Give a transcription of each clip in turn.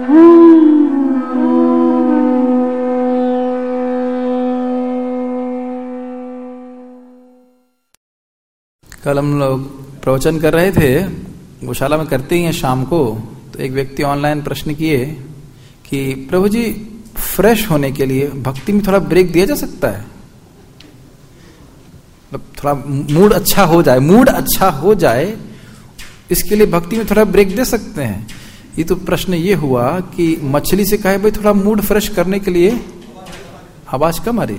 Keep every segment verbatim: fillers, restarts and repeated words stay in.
कल हम लोग प्रवचन कर रहे थे, गौशाला में करते ही हैं शाम को, तो एक व्यक्ति ऑनलाइन प्रश्न किए कि प्रभु जी फ्रेश होने के लिए भक्ति में थोड़ा ब्रेक दिया जा सकता है, मतलब थोड़ा मूड अच्छा हो जाए, मूड अच्छा हो जाए इसके लिए भक्ति में थोड़ा ब्रेक दे सकते हैं। ये तो प्रश्न ये हुआ कि मछली से कहे भाई थोड़ा मूड फ्रेश करने के लिए, आवाज कम आ रही,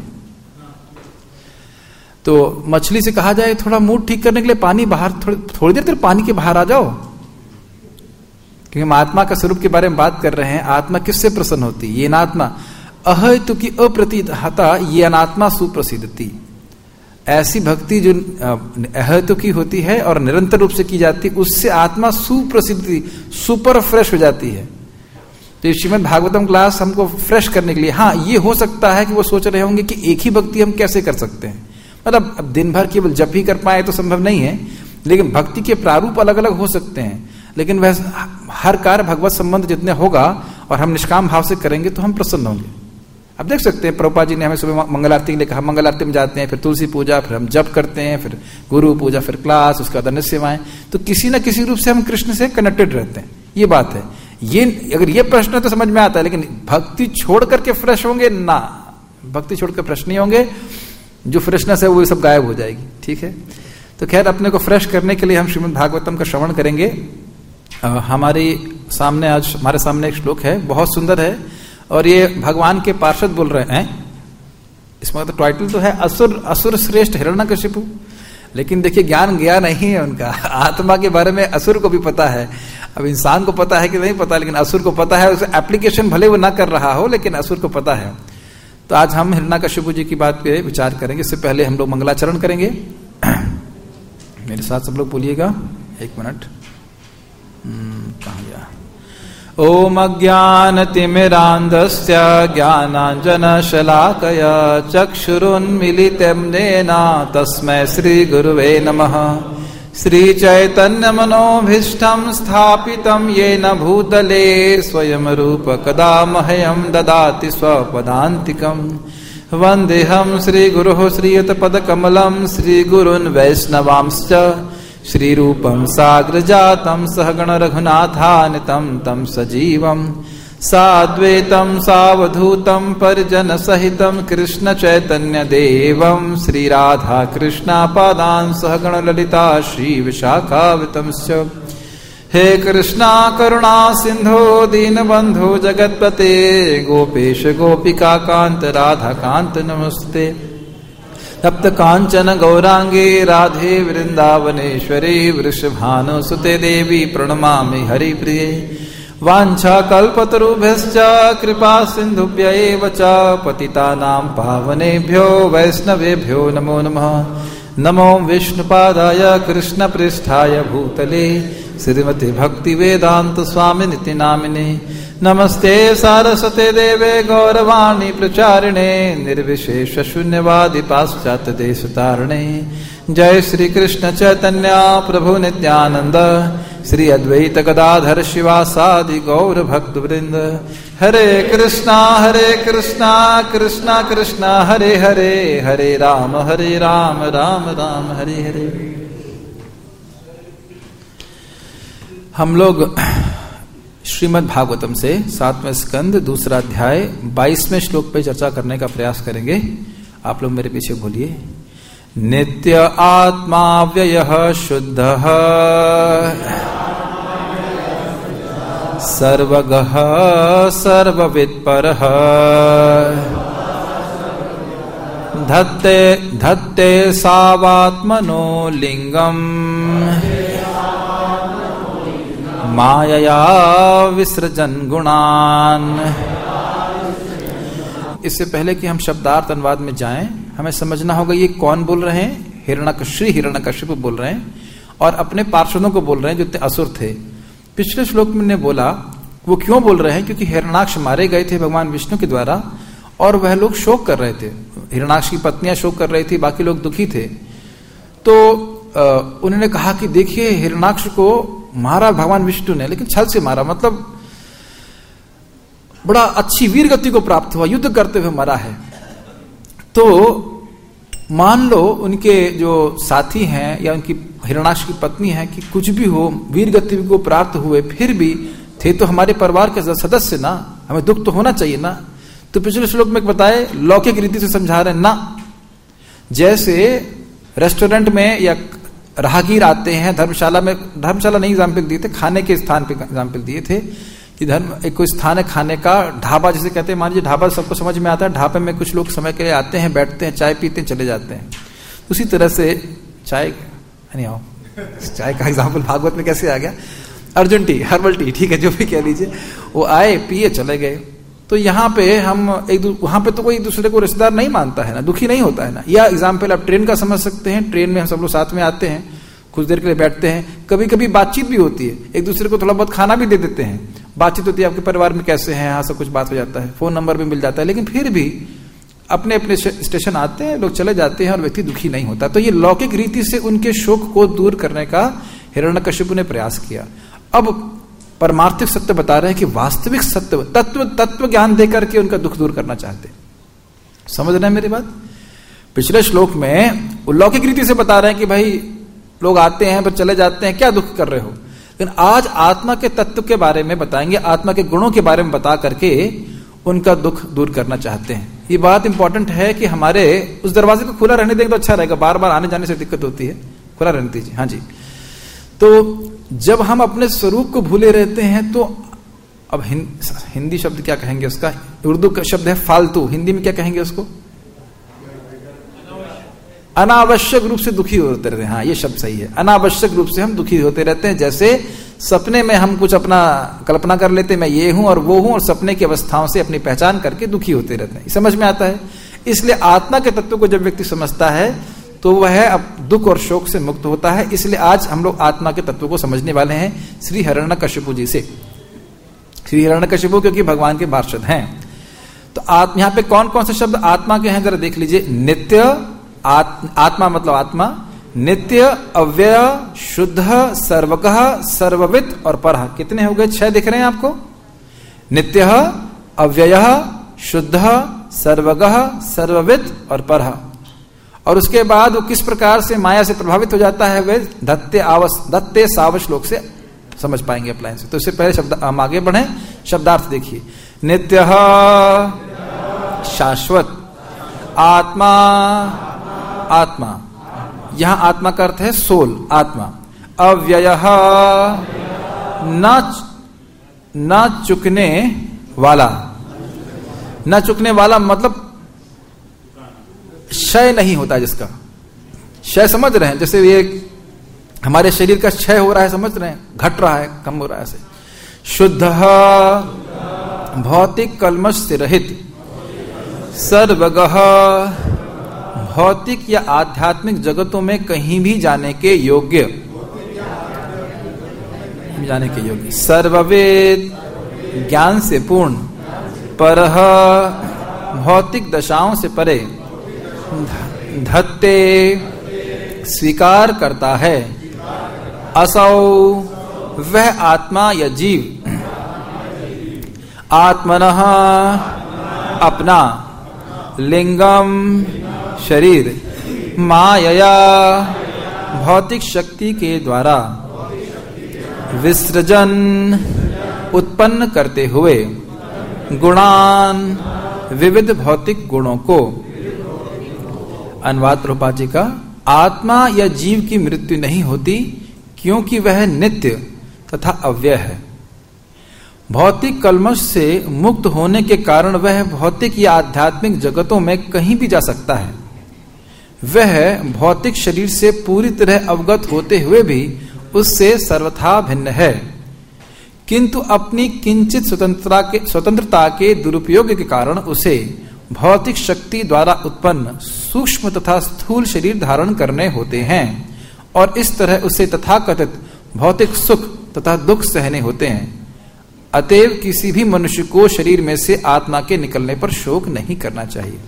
तो मछली से कहा जाए थोड़ा मूड ठीक करने के लिए पानी बाहर, थोड़ी थोड़ी देर तक पानी के बाहर आ जाओ, क्योंकि हम आत्मा का स्वरूप के बारे में बात कर रहे हैं। आत्मा किससे प्रसन्न होती? ये अनात्मा अहेतु की अप्रतिहता, ये अनात्मा सुप्रसिद्धति। ऐसी भक्ति जो अहेतु की होती है और निरंतर रूप से की जाती है, उससे आत्मा सुप्रसिद्धि, सुपर फ्रेश हो जाती है। तो श्रीमद् भागवतम क्लास हमको फ्रेश करने के लिए, हाँ ये हो सकता है कि वो सोच रहे होंगे कि एक ही भक्ति हम कैसे कर सकते हैं, मतलब अब दिन भर केवल जब भी कर पाए तो संभव नहीं है, लेकिन भक्ति के प्रारूप अलग अलग हो सकते हैं। लेकिन वह हर कार्य भगवत संबंध जितने होगा और हम निष्काम भाव से करेंगे तो हम प्रसन्न होंगे। अब देख सकते हैं प्रभुपाद जी ने हमें सुबह मंगल आरती के लिए कहा, मंगल आरती में जाते हैं, फिर तुलसी पूजा, फिर हम जप करते हैं, फिर गुरु पूजा, फिर क्लास, उसके बाद अन्य सेवाएं, तो किसी न किसी रूप से हम कृष्ण से कनेक्टेड रहते हैं। ये बात है। ये अगर ये प्रश्न है तो समझ में आता है, लेकिन भक्ति छोड़ करके फ्रेश होंगे ना, भक्ति छोड़कर फ्रेश नहीं होंगे, जो फ्रेशनेस है वो सब गायब हो जाएगी। ठीक है, तो खैर अपने को फ्रेश करने के लिए हम श्रीमद् भागवतम का श्रवण करेंगे। आ, हमारे सामने आज हमारे सामने एक श्लोक है, बहुत सुंदर है, और ये भगवान के पार्षद बोल रहे हैं। इसमें तो टाइटल तो है असुर असुर श्रेष्ठ हिरण्यकशिपु, लेकिन देखिए ज्ञान गया नहीं है उनका। आत्मा के बारे में असुर को भी पता है, अब इंसान को पता है कि नहीं पता, लेकिन असुर को पता है। उसे एप्लीकेशन भले वो ना कर रहा हो, लेकिन असुर को पता है। तो आज हम हिरण्यकशिपु जी की बात पे विचार करेंगे। इससे पहले हम लोग मंगलाचरण करेंगे। मेरे साथ सब लोग बोलिएगा, एक मिनट। कहाँ गया? ओम अज्ञानतिमिरान्धस्य ज्ञानाञ्जनशलाकया चक्षुरुन्मीलितं येन तस्मै श्रीगुरुवे नमः। श्रीचैतन्यमनोभीष्टं स्थापितं येन भूतले स्वयं रूप कदा मह्यं ददाति स्वपदान्तिकम्। वन्देऽहं श्रीगुरोः श्रीयुतपदकमलं श्रीगुरून् वैष्णवांश्च श्रीरूपं साग्रजातं सहगण रघुनाथान्वितं तं सजीवं साद्वैतं सावधूतं परिजनसहितं कृष्ण चैतन्य देवं श्रीराधा कृष्णापादान् सहगण ललिता श्री विशाखावतंश्च। हे कृष्णा करुणा सिंधो दीनबंधो जगत्पते गोपेश गोपिका कांत राधा कांत नमस्ते। तप्त कांचन गौरांगे राधे वृंदावनेश्वरी वृषभानुसुते देवी प्रणमामि हरिप्रिये। वाञ्छा कल्पतरुभ्यश्च कृपा सिन्धुभ्य एव च पतितानां पावनेभ्यो वैष्णवेभ्यो नमो नमः। नमो विष्णुपादाय कृष्णपृष्ठाय भूतले श्रीमति भक्तिवेदांत स्वामिनिति नामिने। नमस्ते सारस्वते देवे गौरवाणी प्रचारिणे निर्विशेष शून्यवादी पाश्चात्य देशतारिणे। जय श्री कृष्ण चैतन्य प्रभु नित्यानंद श्री अद्वैत गदाधर शिवासादि गौर भक्त वृंद। हरे कृष्णा हरे कृष्णा कृष्णा कृष्णा हरे हरे हरे राम हरे राम राम राम हरे हरे। हम लोग श्रीमद् भागवतम से सातवें स्कंद दूसरा अध्याय बाईसवें श्लोक पे चर्चा करने का प्रयास करेंगे। आप लोग मेरे पीछे बोलिए। नित्य आत्मा व्ययः शुद्धः सर्वगः सर्ववित्परः धत्ते धत्ते सावात्मनो लिंगम् मायया विसृजन गुणान। इससे पहले कि हम शब्दार्थ अनुवाद में जाएं, हमें समझना होगा ये कौन बोल रहे हैं। हिरण्यकश्यप श्री हिरण्यकश्यप बोल रहे हैं और अपने पार्षदों को बोल रहे हैं जो असुर थे। पिछले श्लोक में ने बोला वो क्यों बोल रहे हैं, क्योंकि हिरण्याक्ष मारे गए थे भगवान विष्णु के द्वारा और वह लोग शोक कर रहे थे। हिरण्याक्ष की पत्नियां शोक कर रही थी, बाकी लोग दुखी थे। तो आ, उन्होंने कहा कि देखिए हिरण्याक्ष को मारा भगवान विष्णु ने, लेकिन छल से मारा, मतलब बड़ा अच्छी वीर गति को प्राप्त हुआ, युद्ध करते हुए मरा है, तो मान लो उनके जो साथी हैं या उनकी हिरण्याक्ष की पत्नी है कि कुछ भी हो, वीर गति को प्राप्त हुए, फिर भी थे तो हमारे परिवार के सदस्य ना, हमें दुख तो होना चाहिए ना। तो पिछले श्लोक में बताए लौकिक रीति से समझा रहे ना, जैसे रेस्टोरेंट में या राहगीर आते हैं, धर्मशाला में, धर्मशाला नहीं एग्जाम्पल दिए थे, खाने के स्थान पे एग्जाम्पल दिए थे कि धर्म एक कोई स्थान है खाने का, ढाबा जिसे कहते हैं, मान लीजिए ढाबा सबको समझ में आता है, ढाबे में कुछ लोग समय के लिए आते हैं, बैठते हैं, चाय पीते हैं, चले जाते हैं। उसी तरह से चाय नहीं आओ चाय का एग्जाम्पल भागवत में कैसे आ गया, अर्जुन टी, हर्बल टी, ठीक है, जो भी कह लीजिए, वो आए, पिए, चले गए। तो यहाँ पे हम एक वहां पे तो कोई दूसरे को रिश्तेदार नहीं मानता है ना, दुखी नहीं होता है ना। या एग्जाम्पल आप ट्रेन का समझ सकते हैं, ट्रेन में हम सब लोग साथ में आते हैं, कुछ देर के लिए बैठते हैं, कभी कभी बातचीत भी होती है, एक दूसरे को थोड़ा बहुत खाना भी दे देते हैं, बातचीत होती है, आपके परिवार में कैसे हैं, हाँ सब कुछ बात हो जाता है, फोन नंबर भी मिल जाता है, लेकिन फिर भी अपने अपने स्टेशन आते हैं, लोग चले जाते हैं और व्यक्ति दुखी नहीं होता। तो ये लौकिक रीति से उनके शोक को दूर करने का हिरण्यकशिपु ने प्रयास किया। अब परमार्थिक सत्य बता रहे हैं कि वास्तविक सत्य, तत्व तत्व ज्ञान देकर के उनका दुख दूर करना चाहते। समझ रहे हैं मेरी बात? पिछले श्लोक में लौकिक रीति से बता रहे हैं कि भाई लोग आते हैं पर चले जाते हैं, क्या दुख कर रहे हो। लेकिन आज आत्मा के तत्व के बारे में बताएंगे, आत्मा के गुणों के बारे में बता करके उनका दुख दूर करना चाहते हैं। ये बात इंपॉर्टेंट है कि हमारे उस दरवाजे को खुला रहने देंगे तो अच्छा रहेगा, बार बार आने जाने से दिक्कत होती है, खुला रहने दीजिए। हाँ जी। तो जब हम अपने स्वरूप को भूले रहते हैं तो अब हिंदी शब्द क्या कहेंगे उसका, उर्दू का शब्द है फालतू, हिंदी में क्या कहेंगे उसको, अनावश्यक रूप से दुखी होते रहते हैं। हाँ, ये शब्द सही है, अनावश्यक रूप से हम दुखी होते रहते हैं। जैसे सपने में हम कुछ अपना कल्पना कर लेते हैं, मैं ये हूं और वो हूं, और सपने की अवस्थाओं से अपनी पहचान करके दुखी होते रहते हैं। समझ में आता है? इसलिए आत्मा के तत्व को जब व्यक्ति समझता है तो वह अब दुख और शोक से मुक्त होता है। इसलिए आज हम लोग आत्मा के तत्व को समझने वाले हैं श्री हिरण्यकशिपु जी से। श्री हिरण्यकशिपु क्योंकि भगवान के पार्षद हैं। तो आत्मा, यहाँ पे कौन कौन से शब्द आत्मा के हैं जरा देख लीजिए। नित्य, आत, आत्मा मतलब आत्मा, नित्य, अव्यय, शुद्ध, सर्वगः, सर्ववित और परः। कितने हो गए? छह दिख रहे हैं आपको। नित्य, अव्यय, शुद्ध, सर्वगः, सर्ववित और परः। और उसके बाद वो किस प्रकार से माया से प्रभावित हो जाता है, वे धत्ते आवस धत्ते साव श्लोक से समझ पाएंगे अप्लायंस से। तो इससे पहले शब्द हम आगे बढ़े, शब्दार्थ देखिए। नित्य शाश्वत, आत्मा, आत्मा, यहां आत्मा का अर्थ है सोल, आत्मा। अव्यय, न न चुकने वाला, न चुकने वाला मतलब क्षय नहीं होता, जिसका क्षय समझ रहे हैं, जैसे ये हमारे शरीर का क्षय हो रहा है, समझ रहे हैं, घट रहा है, कम हो रहा है ऐसे। शुद्ध, भौतिक कल्मश से रहित, सर्वगः, भौतिक या आध्यात्मिक जगतों में कहीं भी जाने के योग्य, जाने के योग्य, सर्ववेद, ज्ञान से पूर्ण, परः, भौतिक दशाओं से परे, धत्ते, स्वीकार करता है, असौ, वह आत्मा या जीव, आत्मनः, अपना, लिंगम, शरीर, मायया, भौतिक शक्ति के द्वारा, विसर्जन, उत्पन्न करते हुए, गुणान, विविध भौतिक गुणों को। अनुवाद प्रभुपाद जी का। आत्मा या जीव की मृत्यु नहीं होती क्योंकि वह नित्य तथा अव्यय है। भौतिक कल्मश से मुक्त होने के कारण वह भौतिक या आध्यात्मिक जगतों में कहीं भी जा सकता है। वह भौतिक शरीर से पूरी तरह अवगत होते हुए भी उससे सर्वथा भिन्न है, किंतु अपनी किंचित स्वतंत्रता के स्वतंत्रता के दुरुपयोग के कारण उसे भौतिक शक्ति द्वारा उत्पन्न सूक्ष्म तथा स्थूल शरीर धारण करने होते हैं, और इस तरह उसे तथाकथित भौतिक सुख तथा दुख सहने होते हैं। अतएव किसी भी मनुष्य को शरीर में से आत्मा के निकलने पर शोक नहीं करना चाहिए।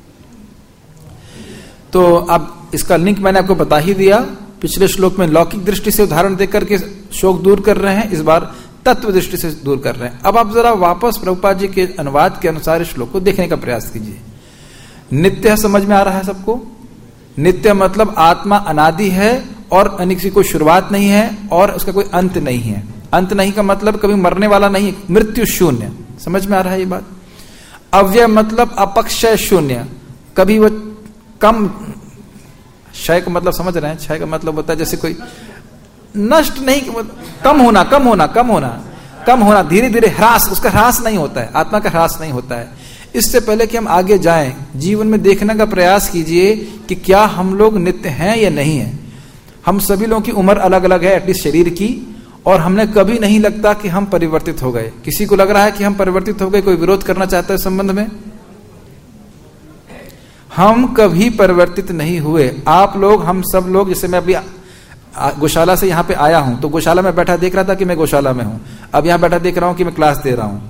तो अब इसका लिंक मैंने आपको बता ही दिया। पिछले श्लोक में लौकिक दृष्टि से उदाहरण देकर के शोक दूर कर रहे हैं, इस बार तत्व दृष्टि से दूर कर रहे हैं। अब आप जरा वापस प्रभुपाद जी के अनुवाद के अनुसार इस श्लोक को देखने का प्रयास कीजिए। नित्य समझ में आ रहा है सबको? नित्य मतलब आत्मा अनादि है और किसी कोई शुरुआत नहीं है और उसका कोई अंत नहीं है। अंत नहीं का मतलब कभी मरने वाला नहीं, मृत्यु शून्य। समझ में आ रहा है ये बात? अव्यय मतलब अपक्षय शून्य, कभी वो कम, क्षय का मतलब समझ रहे हैं? क्षय का मतलब होता है जैसे कोई नष्ट नहीं, कम होना, कम होना, कम होना, कम होना, धीरे धीरे ह्रास, उसका ह्रास नहीं होता है, आत्मा का ह्रास नहीं होता है। इससे पहले कि हम आगे जाएं, जीवन में देखने का प्रयास कीजिए कि क्या हम लोग नित्य हैं या नहीं है। हम सभी लोगों की उम्र अलग अलग है, एटलीस्ट शरीर की, और हमने कभी नहीं लगता कि हम परिवर्तित हो गए। किसी को लग रहा है कि हम परिवर्तित हो गए? कोई विरोध करना चाहता है संबंध में? हम कभी परिवर्तित नहीं हुए। आप लोग, हम सब लोग, जैसे मैं अभी गौशाला से यहाँ पे आया हूं, तो गौशाला में बैठा देख रहा था कि मैं गौशाला में हूं, अब यहाँ बैठा देख रहा हूं कि मैं क्लास दे रहा हूं।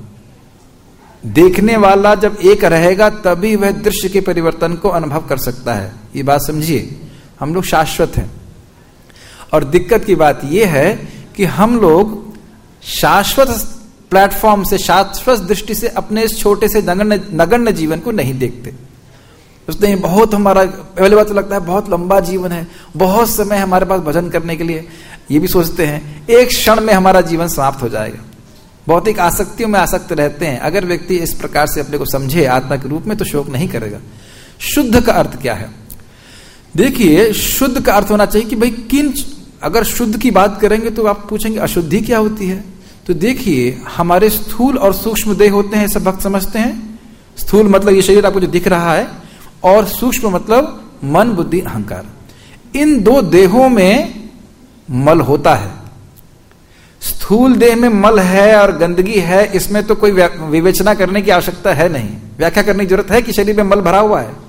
देखने वाला जब एक रहेगा तभी वह दृश्य के परिवर्तन को अनुभव कर सकता है। ये बात समझिए, हम लोग शाश्वत हैं। और दिक्कत की बात यह है कि हम लोग शाश्वत प्लेटफॉर्म से, शाश्वत दृष्टि से अपने इस छोटे से नगण्य नगण्य जीवन को नहीं देखते। उसने बहुत, हमारा पहले बात तो लगता है बहुत लंबा जीवन है, बहुत समय हमारे पास भजन करने के लिए, ये भी सोचते हैं एक क्षण में हमारा जीवन समाप्त हो जाएगा। भौतिक आसक्तियों में आसक्त रहते हैं। अगर व्यक्ति इस प्रकार से अपने को समझे आत्मा के रूप में तो शोक नहीं करेगा। शुद्ध का अर्थ क्या है? देखिए, शुद्ध का अर्थ होना चाहिए कि भाई किन, अगर शुद्ध की बात करेंगे तो आप पूछेंगे अशुद्धि क्या होती है? तो देखिए, हमारे स्थूल और सूक्ष्म देह होते हैं, सब भक्त समझते हैं। स्थूल मतलब ये शरीर आपको जो दिख रहा है, और सूक्ष्म मतलब मन, बुद्धि, अहंकार। इन दो देहों में मल होता है। स्थूल देह में मल है और गंदगी है, इसमें तो कोई विवेचना करने की आवश्यकता है नहीं, व्याख्या करने की जरूरत है कि शरीर में मल भरा हुआ है।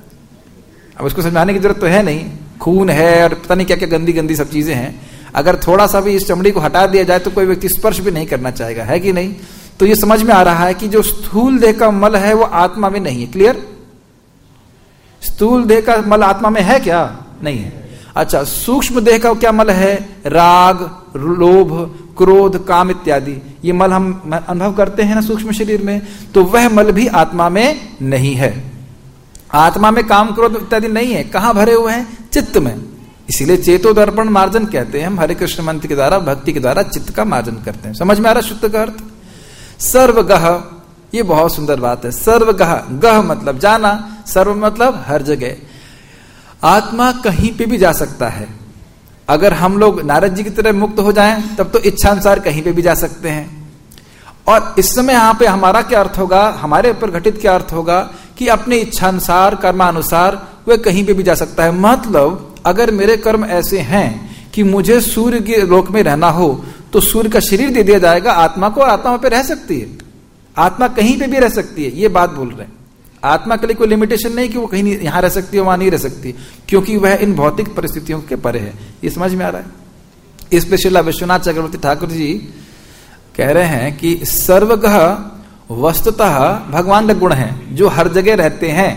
अब उसको समझाने की जरूरत तो है नहीं। खून है और पता नहीं क्या क्या गंदी गंदी सब चीजें हैं। अगर थोड़ा सा भी इस चमड़ी को हटा दिया जाए तो कोई व्यक्ति स्पर्श भी नहीं करना चाहेगा, है कि नहीं? तो ये समझ में आ रहा है कि जो स्थूल देह का मल है वो आत्मा में नहीं है। क्लियर? स्थूल देह का मल आत्मा में है क्या? नहीं है। अच्छा, सूक्ष्म देह का क्या मल है? राग, लोभ, क्रोध, काम इत्यादि। ये मल हम अनुभव करते हैं ना सूक्ष्म शरीर में, तो वह मल भी आत्मा में नहीं है। आत्मा में काम, क्रोध इत्यादि नहीं है। कहां भरे हुए हैं? चित्त में। इसीलिए चेतो दर्पण मार्जन कहते हैं। हम हरे कृष्ण मंत्र के द्वारा, भक्ति के द्वारा चित्त का मार्जन करते हैं। समझ में आ रहा शुद्ध का अर्थ? सर्वगह, ये बहुत सुंदर बात है। सर्वगह, गह मतलब जाना, सर्व मतलब हर जगह। आत्मा कहीं पे भी जा सकता है। अगर हम लोग नारद जी की तरह मुक्त हो जाएं तब तो इच्छानुसार कहीं पे भी जा सकते हैं। और इस समय यहां पे हमारा क्या अर्थ होगा, हमारे ऊपर घटित क्या अर्थ होगा कि अपने इच्छानुसार, कर्मानुसार वह कहीं पे भी जा सकता है। मतलब अगर मेरे कर्म ऐसे हैं कि मुझे सूर्य के लोक में रहना हो तो सूर्य का शरीर दे दिया जाएगा आत्मा को, आत्मा पे रह सकती है। आत्मा कहीं पे भी रह सकती है, ये बात बोल रहे हैं। आत्मा के लिए कोई लिमिटेशन नहीं कि वो कहीं यहां रह सकती है, वहां नहीं रह सकती, क्योंकि वह इन भौतिक परिस्थितियों के परे है। ये समझ में आ रहा है? इस पे श्रीला विश्वनाथ चक्रवर्ती ठाकुर जी कह रहे हैं कि सर्वगह वस्तुतः भगवान का गुण है जो हर जगह रहते हैं।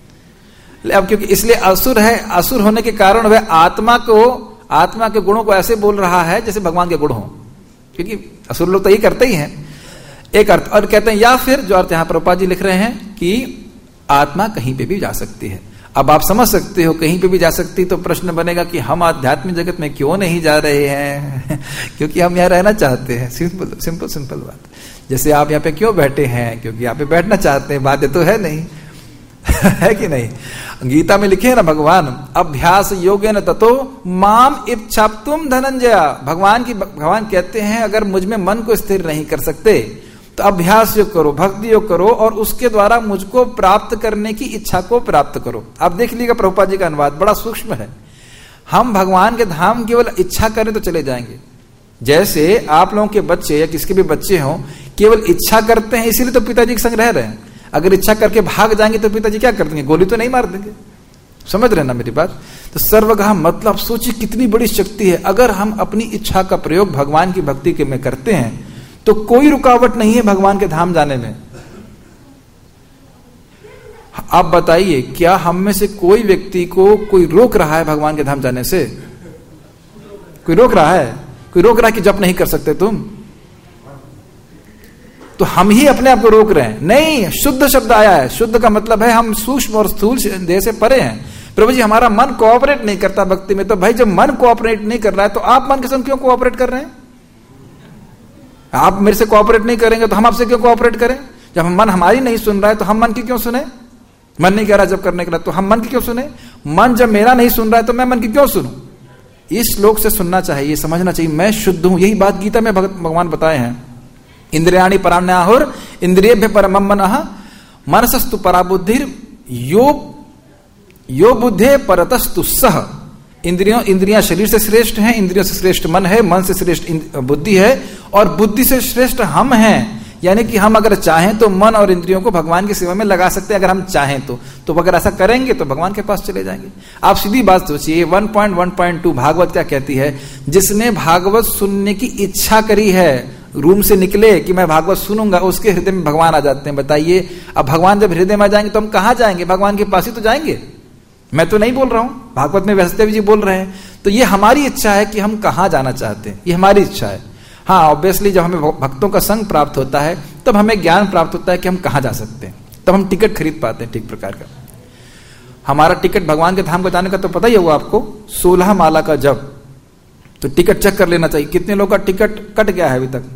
अब क्योंकि इसलिए असुर है, असुर होने के कारण वह आत्मा को, आत्मा के गुणों को ऐसे बोल रहा है जैसे भगवान के गुण हो, क्योंकि असुर लोग तो ये करते ही हैं। एक अर्थ। और कहते हैं, या फिर जो अर्थ यहां प्रभुपाद जी लिख रहे हैं कि आत्मा कहीं पे भी जा सकती है। अब आप समझ सकते हो कहीं पे भी जा सकती, तो प्रश्न बनेगा कि हम आध्यात्मिक जगत में क्यों नहीं जा रहे हैं? क्योंकि हम यहाँ रहना चाहते हैं। सिंपल सिंपल सिंपल बात। जैसे आप यहाँ पे क्यों बैठे हैं? क्योंकि यहाँ पे बैठना चाहते हैं, बाध्य तो है नहीं। है कि नहीं? गीता में लिखे ना भगवान, अभ्यास योगेन ततो माम इच्छाप्तुम धनंजय। भगवान की भगवान कहते हैं अगर मुझ में मन को स्थिर नहीं कर सकते तो अभ्यास योग करो, भक्ति योग करो, और उसके द्वारा मुझको प्राप्त करने की इच्छा को प्राप्त करो। आप देख लीजिएगा प्रभुपाद जी का अनुवाद बड़ा सूक्ष्म है। हम भगवान के धाम केवल इच्छा करें तो चले जाएंगे। जैसे आप लोगों के बच्चे या किसके भी बच्चे हों, केवल इच्छा करते हैं, इसीलिए तो पिताजी के संग रह रहे हैं। अगर इच्छा करके भाग जाएंगे तो पिताजी क्या कर देंगे? गोली तो नहीं मार देंगे। समझ रहे ना मेरी बात? तो सर्वगह मतलब सोचिए कितनी बड़ी शक्ति है। अगर हम अपनी इच्छा का प्रयोग भगवान की भक्ति के में करते हैं तो कोई रुकावट नहीं है भगवान के धाम जाने में। आप बताइए, क्या हम में से कोई व्यक्ति को कोई रोक रहा है भगवान के धाम जाने से? कोई रोक रहा है? कोई रोक रहा है कि जप नहीं कर सकते तुम? तो हम ही अपने आप को रोक रहे हैं। नहीं, शुद्ध शब्द आया है। शुद्ध का मतलब है हम सूक्ष्म और स्थूल देह से परे हैं। प्रभु जी हमारा मन कोऑपरेट नहीं करता भक्ति में। तो भाई जब मन कोऑपरेट नहीं कर रहा है तो आप मन के संग क्यों कोऑपरेट कर रहे हैं? आप मेरे से कोऑपरेट नहीं करेंगे तो हम आपसे क्यों कोऑपरेट करें? जब हम मन हमारी नहीं सुन रहा है तो हम मन की क्यों सुने? मन नहीं कह रहा जब करने के लिए तो हम मन की क्यों सुने? मन जब मेरा नहीं सुन रहा है तो मैं मन की क्यों सुनूं? इस श्लोक से सुनना चाहिए, समझना चाहिए मैं शुद्ध हूं। यही बात गीता में भगवान बताए हैं। इंद्रियाणि पराण्याहुर इंद्रियेभ्य परमं मनः मनसस्तु परा बुद्धिर यो यो बुद्धे परतस्तु सह। इंद्रियों इंद्रियां शरीर से श्रेष्ठ हैं, इंद्रियों से श्रेष्ठ मन है, मन से श्रेष्ठ बुद्धि है और बुद्धि से श्रेष्ठ हम हैं। यानी कि हम अगर चाहें तो मन और इंद्रियों को भगवान की सेवा में लगा सकते हैं। अगर हम चाहें तो तो अगर ऐसा करेंगे तो भगवान के पास चले जाएंगे। आप सीधी बात सोचिए, one point one point two Bhagavat क्या कहती है? जिसने भागवत सुनने की इच्छा करी है, रूम से निकले कि मैं भागवत सुनूंगा, उसके हृदय में भगवान आ जाते हैं। बताइए, अब भगवान जब हृदय में आ जाएंगे तो हम कहां जाएंगे? भगवान के पास ही तो जाएंगे। मैं तो नहीं बोल रहा हूं, भागवत में व्यासदेव जी बोल रहे हैं। तो ये हमारी इच्छा है कि हम कहां जाना चाहते हैं, ये हमारी इच्छा है। हाँ, ऑब्वियसली जब हमें भक्तों का संग प्राप्त होता है तब हमें ज्ञान प्राप्त होता है कि हम कहां जा सकते हैं, तब हम टिकट खरीद पाते हैं ठीक प्रकार का। हमारा टिकट भगवान के धाम को जाने का तो पता ही होगा आपको, सोलह माला का जब, तो टिकट चेक कर लेना चाहिए कितने लोग का टिकट कट गया है अभी तक।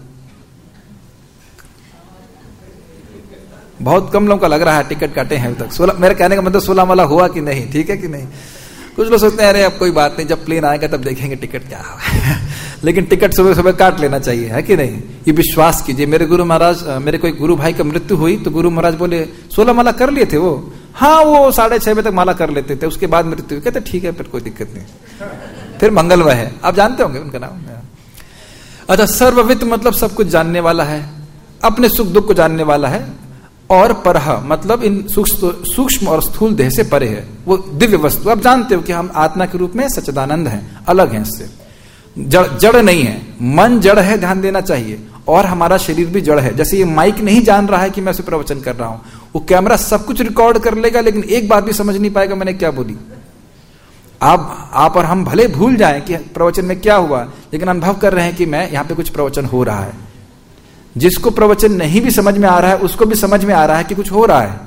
बहुत कम लोगों का लग रहा है टिकट काटे हैं अभी तक। सोलह, मेरे कहने का मतलब सोलह माला हुआ कि नहीं, ठीक है कि नहीं। कुछ लोग सोचते हैं अरे अब कोई बात नहीं, जब प्लेन आएगा तब देखेंगे टिकट क्या है। लेकिन टिकट सुबह सुबह काट लेना चाहिए, है कि नहीं? ये विश्वास कीजिए। मेरे गुरु महाराज, मेरे कोई गुरु भाई का मृत्यु हुई तो गुरु महाराज बोले सोलह माला कर लिए थे वो। हाँ, वो साढ़े छह बजे तक माला कर लेते थे, उसके बाद मृत्यु। कहते ठीक है, फिर कोई दिक्कत नहीं, फिर मंगलमय है। आप जानते होंगे उनका नाम। अच्छा, सर्ववित्त मतलब सब कुछ जानने वाला है, अपने सुख दुख को जानने वाला है। और परह मतलब इन सूक्ष्म और स्थूल देह से परे है, वो दिव्य वस्तु। आप जानते हो कि हम आत्मा के रूप में सच्चिदानंद हैं, अलग हैं इससे, जड़ जड़ नहीं है। मन जड़ है, ध्यान देना चाहिए, और हमारा शरीर भी जड़ है। जैसे ये माइक नहीं जान रहा है कि मैं उसे प्रवचन कर रहा हूं, वो कैमरा सब कुछ रिकॉर्ड कर लेगा लेकिन एक बात भी समझ नहीं पाएगा मैंने क्या बोली। आप आप और हम भले भूल जाएं कि प्रवचन में क्या हुआ, लेकिन अनुभव कर रहे हैं कि मैं यहां पे कुछ प्रवचन हो रहा है। जिसको प्रवचन नहीं भी समझ में आ रहा है उसको भी समझ में आ रहा है कि कुछ हो रहा है।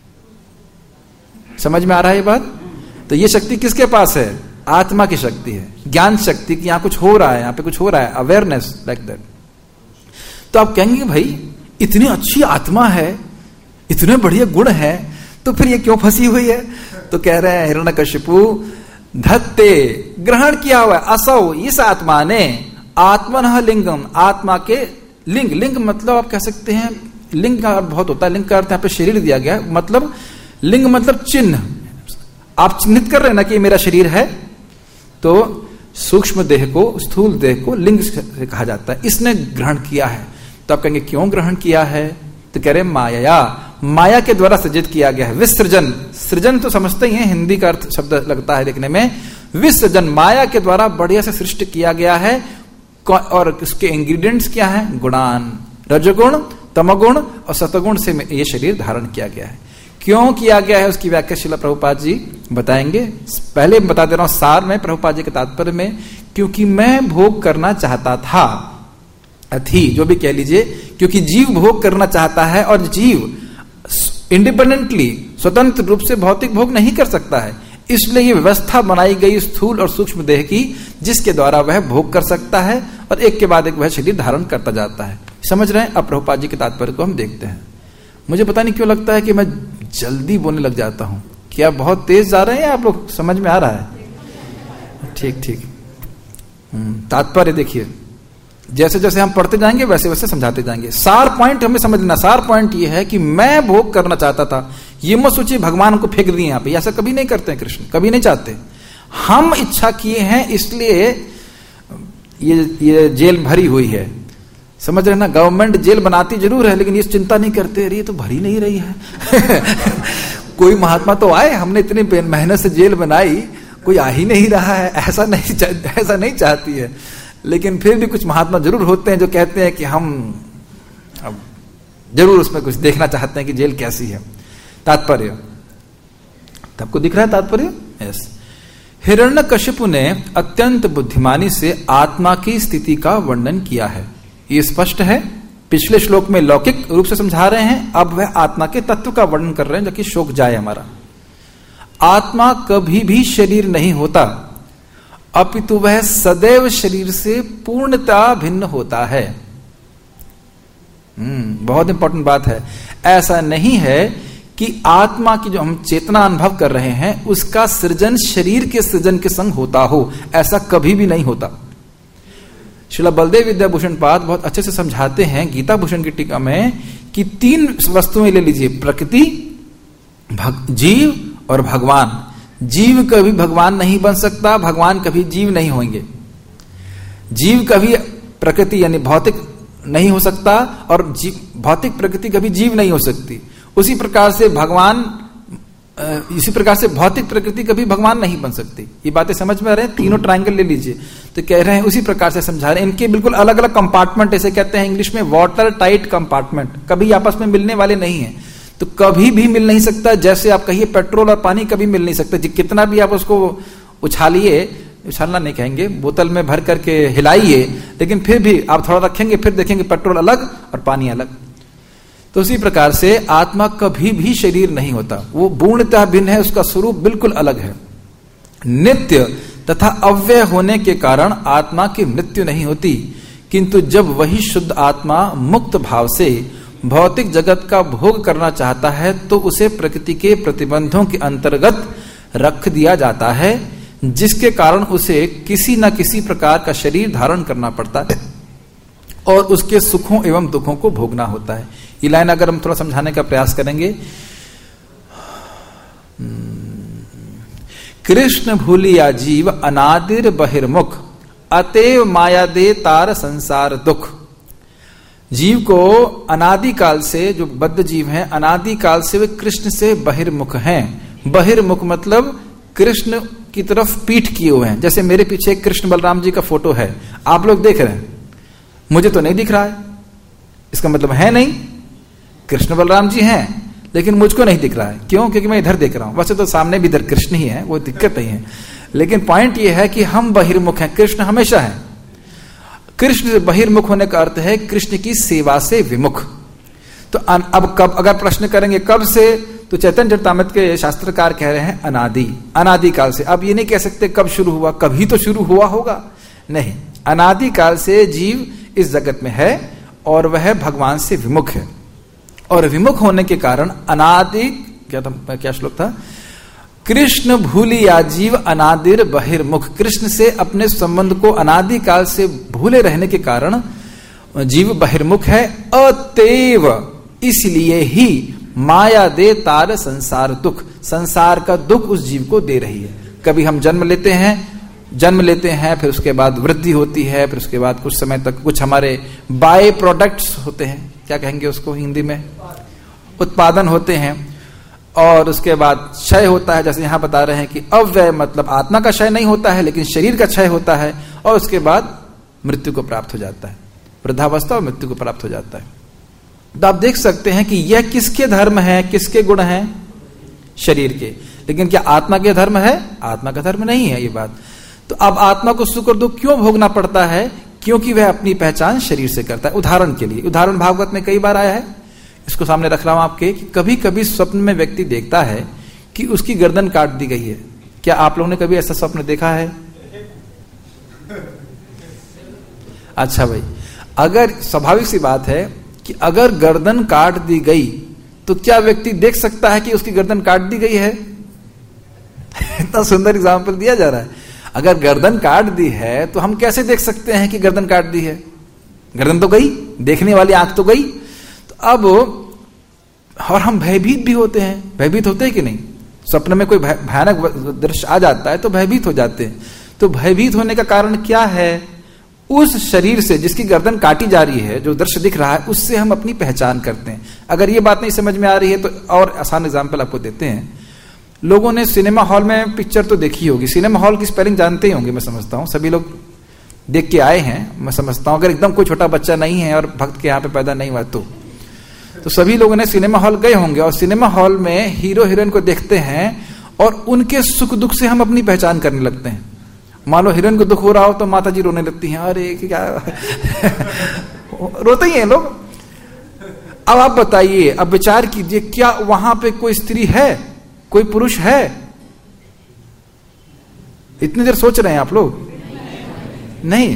समझ में आ रहा है ये बात? तो ये शक्ति किसके पास है? आत्मा की शक्ति है, ज्ञान शक्ति की। यहां कुछ हो रहा है, यहां पे कुछ हो रहा है, अवेयरनेस लाइक दैट। तो आप कहेंगे भाई इतनी अच्छी आत्मा है, इतने बढ़िया गुण है, तो फिर ये क्यों फंसी हुई है? तो कह रहे हैं हिरण्यकशिपु धत्ते, ग्रहण किया हुआ है असौ, इस आत्मा ने आत्मनः लिंगम, आत्मा के लिंग। लिंग मतलब आप कह सकते हैं, लिंग का अर्थ बहुत होता है। लिंग का अर्थ यहाँ पे शरीर दिया गया है, मतलब लिंग मतलब चिन्ह। आप चिन्हित कर रहे हैं ना कि ये मेरा शरीर है, तो सूक्ष्म देह को, स्थूल देह को लिंग से कहा जाता है। इसने ग्रहण किया है। तो आप कहेंगे क्यों ग्रहण किया है? तो कह रहे माया, माया के द्वारा सृजित किया गया है। विसृजन, सृजन तो समझते ही हैं, हिंदी का अर्थ शब्द लगता है देखने में। विसर्जन, माया के द्वारा बढ़िया से सृष्टि किया गया है। और इसके इंग्रेडिएंट्स क्या हैं? गुणान, रजगुण, तमगुण और सतगुण से ये शरीर धारण किया गया है। क्यों किया गया है उसकी व्याख्या श्रील प्रभुपाद जी बताएंगे। पहले बता दे रहा हूं सार में, प्रभुपाद जी के तात्पर्य में, क्योंकि मैं भोग करना चाहता था, थी जो भी कह लीजिए, क्योंकि जीव भोग करना चाहता है और जीव इंडिपेंडेंटली, स्वतंत्र रूप से भौतिक भोग नहीं कर सकता है। इसलिए ये व्यवस्था बनाई गई स्थूल और सूक्ष्म देह की, जिसके द्वारा वह भोग कर सकता है और एक के बाद एक वह शरीर धारण करता जाता है। समझ रहे हैं? अब प्रभुपाद जी के तात्पर्य को हम देखते हैं। मुझे पता नहीं क्यों लगता है कि मैं जल्दी बोलने लग जाता हूं। क्या बहुत तेज जा रहे हैं आप लोग? समझ में आ रहा है? ठीक ठीक। तात्पर्य देखिए, जैसे जैसे हम पढ़ते जाएंगे वैसे वैसे समझाते जाएंगे। सार पॉइंट हमें समझ लेना। सार पॉइंट ये है कि मैं भोग करना चाहता था। ये मत सोचिए भगवान को फेंक दिए यहां पे, ऐसा कभी नहीं करते हैं कृष्ण, कभी नहीं चाहते। हम इच्छा किए हैं, इसलिए ये ये जेल भरी हुई है। समझ रहे ना? गवर्नमेंट जेल बनाती जरूर है, लेकिन ये चिंता नहीं करते, अरे ये तो भरी नहीं रही है। कोई महात्मा तो आए, हमने इतनी मेहनत से जेल बनाई, कोई आ ही नहीं रहा है। ऐसा नहीं ऐसा नहीं चाहती है। लेकिन फिर भी कुछ महात्मा जरूर होते हैं जो कहते हैं कि हम अब जरूर उसमें कुछ देखना चाहते हैं कि जेल कैसी है। तात्पर्य आपको दिख रहा है? तात्पर्य यस। हिरण्यकशिपु ने अत्यंत बुद्धिमानी से आत्मा की स्थिति का वर्णन किया है। ये स्पष्ट है, पिछले श्लोक में लौकिक रूप से समझा रहे हैं, अब वह आत्मा के तत्व का वर्णन कर रहे हैं, ताकि शोक जाए हमारा। आत्मा कभी भी शरीर नहीं होता, अपितु वह सदैव शरीर से पूर्णता भिन्न होता है। हम्म बहुत इंपॉर्टेंट बात है। ऐसा नहीं है कि आत्मा की जो हम चेतना अनुभव कर रहे हैं उसका सृजन शरीर के सृजन के संग होता हो, ऐसा कभी भी नहीं होता। श्रील बलदेव विद्याभूषण पाद बहुत अच्छे से समझाते हैं गीता भूषण की टीका में कि तीन वस्तुएं ले लीजिए, प्रकृति, जीव और भगवान। जीव कभी भगवान नहीं बन सकता, भगवान कभी जीव नहीं होंगे। जीव कभी प्रकृति यानी भौतिक नहीं हो सकता और भौतिक प्रकृति कभी जीव नहीं हो सकती। उसी प्रकार से भगवान, इसी प्रकार से भौतिक प्रकृति कभी भगवान नहीं बन सकती। ये बातें समझ में आ रहे हैं? तीनों ट्रायंगल ले लीजिए तो कह रहे हैं उसी प्रकार से समझा रहे हैं। इनके बिल्कुल अलग अलग कंपार्टमेंट, ऐसे कहते हैं इंग्लिश में वाटर टाइट कंपार्टमेंट, कभी आपस में मिलने वाले नहीं है। तो कभी भी मिल नहीं सकता। जैसे आप कहिए पेट्रोल और पानी कभी मिल नहीं सकता, कितना भी आप उसको उछालिए, उछालना नहीं कहेंगे, बोतल में भर करके हिलाइए, लेकिन फिर भी आप थोड़ा रखेंगे फिर देखेंगे पेट्रोल अलग और पानी अलग। तो उसी प्रकार से आत्मा कभी भी शरीर नहीं होता, वो पूर्णतः भिन्न है, उसका स्वरूप बिल्कुल अलग है। नित्य तथा अव्यय होने के कारण आत्मा की मृत्यु नहीं होती, किंतु जब वही शुद्ध आत्मा मुक्त भाव से भौतिक जगत का भोग करना चाहता है तो उसे प्रकृति के प्रतिबंधों के अंतर्गत रख दिया जाता है, जिसके कारण उसे किसी न किसी प्रकार का शरीर धारण करना पड़ता है और उसके सुखों एवं दुखों को भोगना होता है। ये लाइन अगर हम थोड़ा समझाने का प्रयास करेंगे, कृष्ण भूलिया जीव अनादिर बहिर्मुख, अतएव माया दे तार संसार दुख। जीव को अनादिकाल से, जो बद्ध जीव हैं, अनादिकाल से वे कृष्ण से बहिर्मुख हैं। बहिर्मुख मतलब कृष्ण की तरफ पीठ किए हुए हैं। जैसे मेरे पीछे कृष्ण बलराम जी का फोटो है, आप लोग देख रहे हैं, मुझे तो नहीं दिख रहा है, इसका मतलब है नहीं कृष्ण बलराम जी हैं, लेकिन मुझको नहीं दिख रहा है। क्यों? क्योंकि मैं इधर देख रहा हूं। वैसे तो सामने भी इधर कृष्ण ही है, वो दिक्कत नहीं है, लेकिन पॉइंट ये है कि हम बहिर्मुख हैं, कृष्ण हमेशा है। कृष्ण से बहिर्मुख होने का अर्थ है कृष्ण की सेवा से विमुख। तो अब कब, अगर प्रश्न करेंगे कब से, तो चैतन्य चरितामृत के शास्त्रकार कह रहे हैं अनादि, अनादिकाल से। अब ये नहीं कह सकते कब शुरू हुआ, कभी तो शुरू हुआ होगा, नहीं, अनादिकाल से जीव इस जगत में है और वह भगवान से विमुख है। और विमुख होने के कारण अनादि, क्या था, क्या श्लोक था, कृष्ण भूलिया जीव अनादिर बहिर्मुख। कृष्ण से अपने संबंध को अनादिकाल से भूले रहने के कारण जीव बहिर्मुख है। अतएव, इसलिए ही माया दे तार संसार दुख, संसार का दुख उस जीव को दे रही है। कभी हम जन्म लेते हैं, जन्म लेते हैं, फिर उसके बाद वृद्धि होती है, फिर उसके बाद कुछ समय तक कुछ हमारे बाय प्रोडक्ट्स होते हैं, क्या कहेंगे उसको हिंदी में, उत्पादन होते हैं, और उसके बाद क्षय होता है। जैसे यहां बता रहे हैं कि अव्यय मतलब आत्मा का क्षय नहीं होता है, लेकिन शरीर का क्षय होता है, और उसके बाद मृत्यु को प्राप्त हो जाता है, वृद्धावस्था और मृत्यु को प्राप्त हो जाता है। तो आप देख सकते हैं कि यह किसके धर्म है, किसके गुण हैं, शरीर के। लेकिन क्या आत्मा के धर्म है? आत्मा का धर्म नहीं है ये बात। तो अब आत्मा को सुख और दुख क्यों भोगना पड़ता है? क्योंकि वह अपनी पहचान शरीर से करता है। उदाहरण के लिए, उदाहरण भागवत में कई बार आया है, इसको सामने रख रहा हूं आपके, कि कभी कभी स्वप्न में व्यक्ति देखता है कि उसकी गर्दन काट दी गई है। क्या आप लोगों ने कभी ऐसा स्वप्न देखा है? अच्छा भाई, अगर स्वाभाविक सी बात है कि अगर गर्दन काट दी गई तो क्या व्यक्ति देख सकता है कि उसकी गर्दन काट दी गई है? इतना सुंदर एग्जाम्पल दिया जा रहा है। अगर गर्दन काट दी है तो हम कैसे देख सकते हैं कि गर्दन काट दी है? गर्दन तो गई, देखने वाली आंख तो गई। तो अब, और हम भयभीत भी होते हैं, भयभीत होते हैं कि नहीं? स्वप्न में कोई भयानक दृश्य आ जाता है तो भयभीत हो जाते हैं। तो भयभीत होने का कारण क्या है? उस शरीर से जिसकी गर्दन काटी जा रही है, जो दृश्य दिख रहा है, उससे हम अपनी पहचान करते हैं। अगर ये बात नहीं समझ में आ रही है तो और आसान एग्जाम्पल आपको देते हैं। लोगों ने सिनेमा हॉल में पिक्चर तो देखी होगी, सिनेमा हॉल की स्पेलिंग जानते ही होंगे, मैं समझता हूँ सभी लोग देख के आए हैं, मैं समझता हूँ। अगर एकदम कोई छोटा बच्चा नहीं है और भक्त के यहाँ पे पैदा नहीं हुआ तो तो सभी लोगों ने सिनेमा हॉल गए होंगे, और सिनेमा हॉल में हीरो हीरोइन को देखते हैं और उनके सुख दुख से हम अपनी पहचान करने लगते हैं। मान लो हीरोइन को दुख हो रहा हो तो माता जी रोने लगती हैं, अरे क्या रोते ही हैं लोग। अब आप बताइए, अब विचार कीजिए, क्या वहां पे कोई स्त्री है, कोई पुरुष है? इतनी देर सोच रहे हैं आप लोग? नहीं।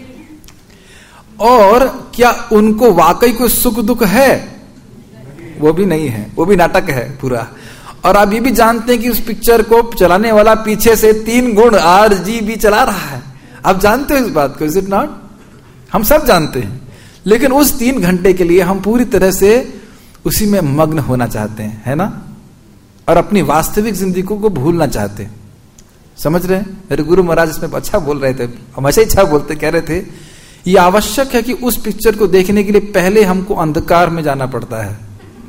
और क्या उनको वाकई कोई सुख दुख है? वो भी नहीं है, वो भी नाटक है पूरा। और आप ये भी जानते हैं कि उस पिक्चर को चलाने वाला पीछे से तीन गुण आर जी बी चला रहा है। आप जानते हो इस बात को, इज इट नॉट? हम सब जानते हैं, लेकिन उस तीन घंटे के लिए हम पूरी तरह से उसी में मग्न होना चाहते हैं, है ना? और अपनी वास्तविक जिंदगी को भूलना चाहते हैं। समझ रहे हैं? मेरे गुरु महाराज इसमें अच्छा बोल रहे थे, हमेशा अच्छा बोलते, कह रहे थे ये आवश्यक है कि उस पिक्चर को देखने के लिए पहले हमको अंधकार में जाना पड़ता है।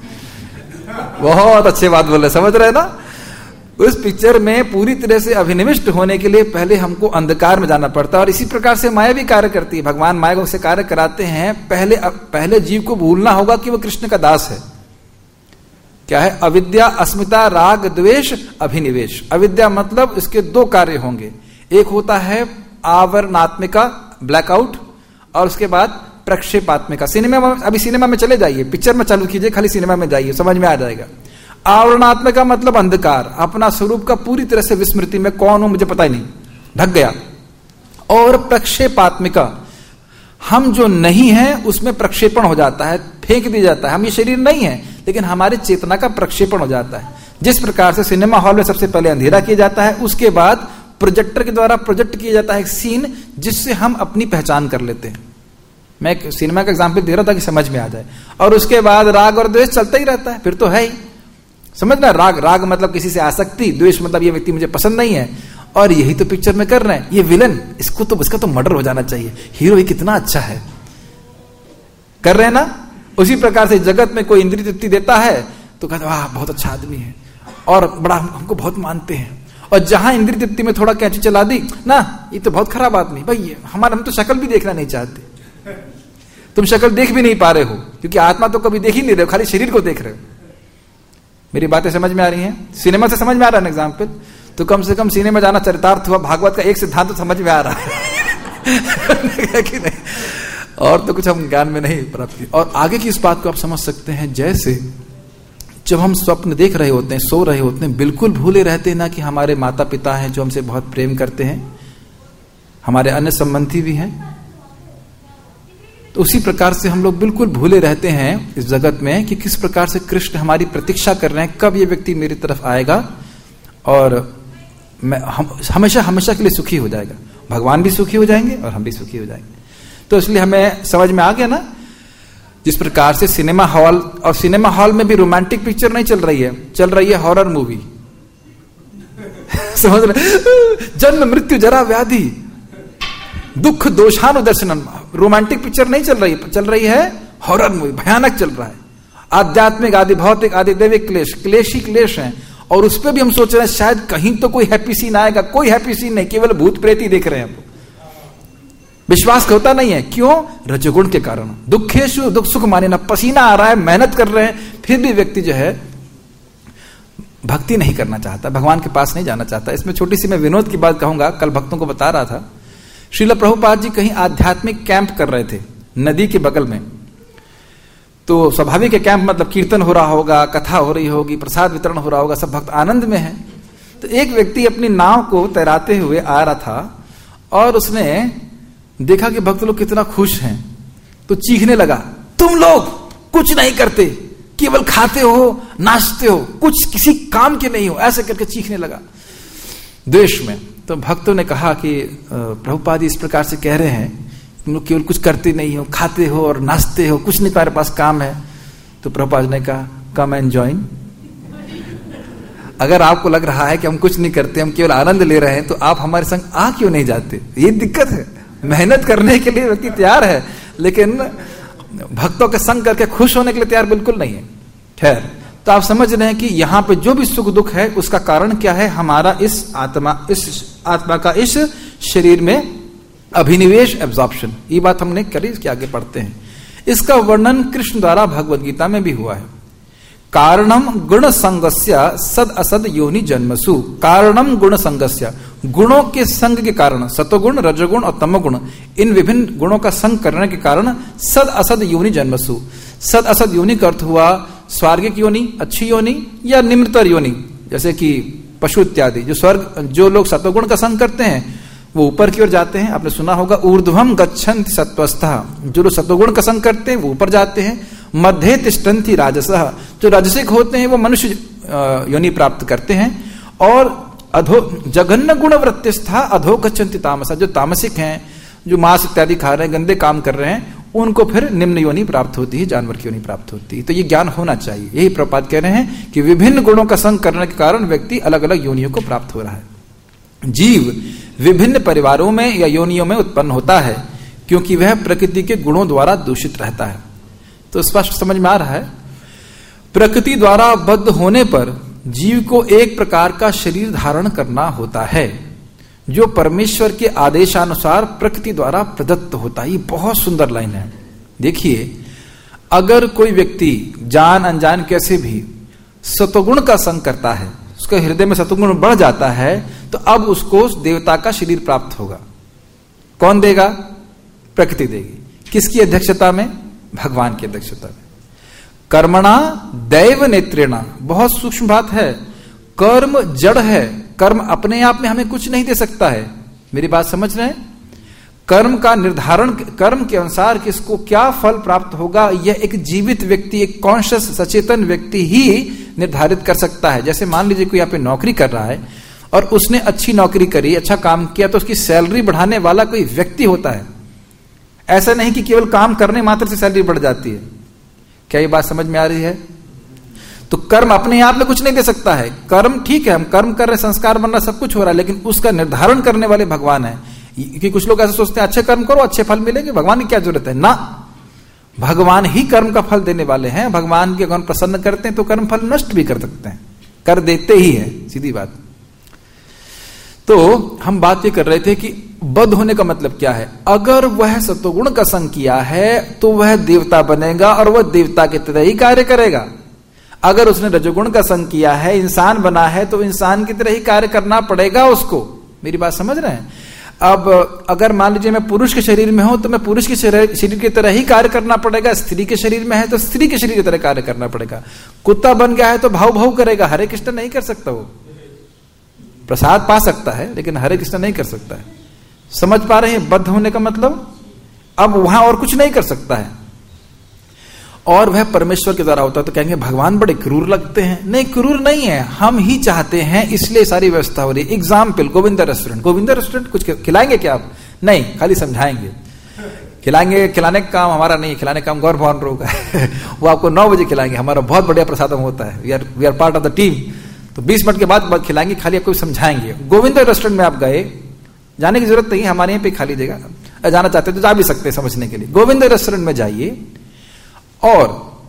बहुत अच्छी बात बोल रहे, समझ रहे हैं ना? उस पिक्चर में पूरी तरह से अभिनिविष्ट होने के लिए पहले हमको अंधकार में जाना पड़ता है। और इसी प्रकार से माया भी कार्य करती है। भगवान माया से कार्य कराते हैं। पहले पहले जीव को भूलना होगा कि वो कृष्ण का दास है। क्या है? अविद्या, अस्मिता, राग, द्वेष, अभिनिवेश। अविद्या मतलब इसके दो कार्य होंगे। एक होता है आवरणात्मिका, ब्लैकआउट, और उसके बाद प्रक्षेपात्मिका। सिनेमा में, अभी सिनेमा में चले जाइए, पिक्चर में चालू कीजिए, खाली सिनेमा में जाइए, समझ में आ जाएगा। आवरणात्मिका मतलब अंधकार, अपना स्वरूप का पूरी तरह से विस्मृति में, कौन हूं मुझे पता ही नहीं, ढक गया। और प्रक्षेपात्मिका, हम जो नहीं है उसमें प्रक्षेपण हो जाता है, फेंक दिया जाता है। हम ये शरीर नहीं है, लेकिन हमारी चेतना का प्रक्षेपण हो जाता है। जिस प्रकार से सिनेमा हॉल में सबसे पहले अंधेरा किया जाता है, उसके बाद प्रोजेक्टर के द्वारा प्रोजेक्ट किया जाता है एक सीन, जिससे हम अपनी पहचान कर लेते हैं। मैं एक सिनेमा का एग्जाम्पल दे रहा था कि समझ में आ जाए। और उसके बाद राग और द्वेष चलता ही रहता है, फिर तो है ही। समझना? राग राग मतलब किसी से आसक्ति, द्वेष मतलब ये व्यक्ति मुझे पसंद नहीं है। और यही तो पिक्चर में कर रहे हैं। ये विलन, इसको तो इसका तो मर्डर हो जाना चाहिए, हीरो ये कितना अच्छा है, कर रहे हैं ना? उसी प्रकार से जगत में कोई इंद्रिय तृप्ति देता है तो कहते वाह बहुत अच्छा आदमी है, और बड़ा हमको बहुत मानते हैं। और जहां इंद्रिय तृप्ति में थोड़ा कैंची चला दी ना, ये तो बहुत खराब आदमी भाई, हमारा हम तो शक्ल भी देखना नहीं चाहते। तुम शक्ल देख भी नहीं पा रहे हो, क्योंकि आत्मा तो कभी देख ही नहीं रहे हो, खाली शरीर को देख रहे हो। मेरी बातें समझ में आ रही हैं? सिनेमा से समझ में आ रहा है ना एग्जाम्पल? तो कम से कम सिनेमा जाना चरितार्थ हुआ, भागवत का एक सिद्धांत तो समझ में आ रहा है कि नहीं? और तो कुछ हम ज्ञान में नहीं प्राप्त। और आगे की इस बात को आप समझ सकते हैं, जैसे जब हम स्वप्न देख रहे होते हैं, सो रहे होते हैं, बिल्कुल भूले रहते हैं ना कि हमारे माता पिता हैं जो हमसे बहुत प्रेम करते हैं, हमारे अन्य संबंधी भी हैं। तो उसी प्रकार से हम लोग बिल्कुल भूले रहते हैं इस जगत में कि किस प्रकार से कृष्ण हमारी प्रतीक्षा कर रहे हैं, कब ये व्यक्ति मेरी तरफ आएगा और मैं हम हमेशा हमेशा के लिए सुखी हो जाएगा। भगवान भी सुखी हो जाएंगे और हम भी सुखी हो जाएंगे। तो इसलिए हमें समझ में आ गया ना, जिस प्रकार से सिनेमा हॉल, और सिनेमा हॉल में भी रोमांटिक पिक्चर नहीं चल रही है, चल रही है हॉरर मूवी। समझ रहे? जन्म मृत्यु जरा व्याधि दुख दोषानुदर्शनम। रोमांटिक पिक्चर नहीं चल रही, चल रही है हॉरर मूवी, भयानक चल रहा है। आध्यात्मिक आदि भौतिक आदि दैविक क्लेश, क्लेश ही क्लेश हैं। और उस पर भी हम सोच रहे हैं शायद कहीं तो कोई हैप्पी सीन आएगा। कोई हैप्पी सीन नहीं, केवल भूत प्रेत ही देख रहे हैं। विश्वास होता नहीं है, क्यों? रजोगुण के कारण। दुखेशु दुख सुख माने ना, पसीना आ रहा है, मेहनत कर रहे हैं, फिर भी व्यक्ति जो है भक्ति नहीं करना चाहता, भगवान के पास नहीं जाना चाहता। इसमें छोटी सी मैं विनोद की बात कहूंगा। कल भक्तों को बता रहा था, श्रील प्रभुपाद जी कहीं आध्यात्मिक कैंप कर रहे थे नदी के बगल में। तो स्वाभाविक है, कैंप मतलब कीर्तन हो रहा होगा, कथा हो रही होगी, प्रसाद वितरण हो रहा होगा, सब भक्त आनंद में है। तो एक व्यक्ति अपनी नाव को तैराते हुए आ रहा था और उसने देखा कि भक्त लोग कितना खुश हैं, तो चीखने लगा, तुम लोग कुछ नहीं करते, केवल खाते हो, नाचते हो, कुछ किसी काम के नहीं हो, ऐसे करके चीखने लगा द्वेष में। तो भक्तों ने कहा कि प्रभुपाद इस प्रकार से कह रहे हैं, तुम लोग केवल कुछ करते नहीं हो, खाते हो और नाचते हो, कुछ नहीं तुम्हारे पास काम है। तो प्रभुपाद ने कहा, कम एंड ज्वाइन। अगर आपको लग रहा है कि हम कुछ नहीं करते, हम केवल आनंद ले रहे हैं, तो आप हमारे संग आ क्यों नहीं जाते? ये दिक्कत है। मेहनत करने के लिए व्यक्ति तैयार है, लेकिन भक्तों के संग करके खुश होने के लिए तैयार बिल्कुल नहीं है। खैर, तो आप समझ रहे हैं कि यहाँ पे जो भी सुख दुख है उसका कारण क्या है? हमारा इस आत्मा इस आत्मा का इस शरीर में अभिनिवेश, एब्जॉर्प्शन। ये बात हमने करी, इसके आगे पढ़ते हैं। इसका वर्णन कृष्ण द्वारा भगवद गीता में भी हुआ है। कारणम गुण संगस्य सद असद योनि जन्मसु। कारणम गुण संगस्य, गुणों के संग के कारण, सतोगुण, रजोगुण और तमोगुण, इन विभिन्न गुणों का संग करने के कारण सद असद योनि जन्मसु, सद असद योनि का अर्थ हुआ स्वर्गिक योनि, अच्छी योनि, या निम्नतर योनि, जैसे कि पशु इत्यादि। जो स्वर्ग, जो लोग सत्वगुण का संग करते हैं वो ऊपर की ओर जाते हैं। आपने सुना होगा ऊर्ध्वम गच्छन्ति सत्वस्था, जो लोग सत्वगुण का संग करते हैं वो ऊपर जाते हैं। मध्य तिष्ठन्ति राजसः, जो राजसिक होते हैं वो मनुष्य योनि प्राप्त करते हैं। और अधो जघन्य गुण वृत्तिस्था अधो गच्छन्ति तामसा, जो तामसिक हैं, जो मांस इत्यादि खा रहे हैं, गंदे काम कर रहे हैं, उनको फिर निम्न योनि प्राप्त होती है, जानवर की योनि प्राप्त होती है। तो ये ज्ञान होना चाहिए। यही प्रपात कह रहे हैं कि विभिन्न गुणों का संग करने के कारण व्यक्ति अलग अलग योनियों को प्राप्त हो रहा है। जीव विभिन्न परिवारों में या योनियों में उत्पन्न होता है क्योंकि वह प्रकृति के गुणों द्वारा दूषित रहता है। तो स्पष्ट समझ में आ रहा है। प्रकृति द्वारा बद्ध होने पर जीव को एक प्रकार का शरीर धारण करना होता है जो परमेश्वर के आदेशानुसार प्रकृति द्वारा प्रदत्त होता है। ये बहुत सुंदर लाइन है। देखिए, अगर कोई व्यक्ति जान अनजान कैसे भी सत्वगुण का संग करता है, उसके हृदय में सत्वगुण बढ़ जाता है, तो अब उसको देवता का शरीर प्राप्त होगा। कौन देगा? प्रकृति देगी। किसकी अध्यक्षता में? भगवान की अध्यक्षता में। कर्मणा दैव नेत्रेणा, बहुत सूक्ष्म बात है। कर्म जड़ है, कर्म अपने आप में हमें कुछ नहीं दे सकता है। मेरी बात समझ रहे हैं? कर्म का निर्धारण, कर्म के अनुसार किसको क्या फल प्राप्त होगा, यह एक जीवित व्यक्ति, एक कॉन्शियस सचेतन व्यक्ति ही निर्धारित कर सकता है। जैसे मान लीजिए कोई यहाँ पे नौकरी कर रहा है और उसने अच्छी नौकरी करी, अच्छा काम किया, तो उसकी सैलरी बढ़ाने वाला कोई व्यक्ति होता है। ऐसा नहीं कि केवल काम करने मात्र से सैलरी बढ़ जाती है। क्या ये बात समझ में आ रही है? तो कर्म अपने आप में कुछ नहीं दे सकता है। कर्म ठीक है, हम कर्म कर रहे, संस्कार बन रहा, सब कुछ हो रहा है, लेकिन उसका निर्धारण करने वाले भगवान है। कि कुछ लोग ऐसे सोचते हैं अच्छे कर्म करो अच्छे फल मिलेंगे, भगवान की क्या जरूरत है? ना, भगवान ही कर्म का फल देने वाले हैं। भगवान के अगर प्रसन्न करते हैं तो कर्म फल नष्ट भी कर सकते हैं, कर देते ही है, सीधी बात। तो हम बात ये कर रहे थे कि बद्ध होने का मतलब क्या है। अगर वह सत्वगुण का संग किया है तो वह देवता बनेगा और वह देवता की तरह ही कार्य करेगा। अगर उसने रजोगुण का संग किया है, इंसान बना है, तो इंसान की तरह ही कार्य करना पड़ेगा उसको। मेरी बात समझ रहे हैं? अब अगर मान लीजिए मैं पुरुष के शरीर में हूं तो मैं पुरुष के शरीर की तरह ही कार्य करना पड़ेगा। स्त्री के शरीर में है तो स्त्री के शरीर की तरह कार्य करना पड़ेगा। कुत्ता बन गया है तो भाव भाव करेगा, हरे कृष्ण नहीं कर सकता। वो प्रसाद पा सकता है लेकिन हरे कृष्ण नहीं कर सकता है। समझ पा रहे हैं बद्ध होने का मतलब? अब वहां और कुछ नहीं कर सकता है और वह परमेश्वर के द्वारा होता है। तो कहेंगे भगवान बड़े क्रूर लगते हैं। नहीं, क्रूर नहीं है, हम ही चाहते हैं, इसलिए सारी व्यवस्था हो रही है। Example, Govinda restaurant. Govinda restaurant कुछ खिलाएंगे क्या आप? नहीं, खाली समझाएंगे। खिलाएंगे, खिलाने का काम हमारा नहीं है, खिलाने का काम गौर भवन रोग है। वो आपको नौ बजे खिलाएंगे, हमारा बहुत बढ़िया प्रसादम होता है, we are we are part of the team. तो बीस मिनट के बाद बाद खिलाएंगे, खाली आपको समझाएंगे। गोविंदा रेस्टोरेंट में आप गए, जाने की जरूरत नहीं है, हमारे यहाँ पे खा लीजिएगा। जाना चाहते तो जा भी सकते हैं समझने के लिए। गोविंदा रेस्टोरेंट में जाइए और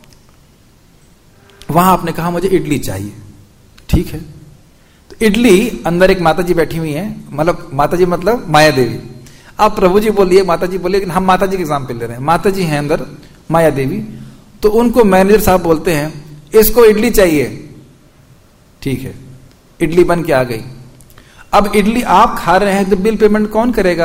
वहां आपने कहा मुझे इडली चाहिए, ठीक है। तो इडली, अंदर एक माताजी बैठी हुई है, मतलब माताजी मतलब माया देवी। आप प्रभु जी बोलिए, माताजी बोलिए, लेकिन हम माताजी के एग्जाम्पल ले रहे हैं। माताजी हैं अंदर, माया देवी। तो उनको मैनेजर साहब बोलते हैं इसको इडली चाहिए, ठीक है। इडली बन के आ गई। अब इडली आप खा रहे हैं तो बिल पेमेंट कौन करेगा?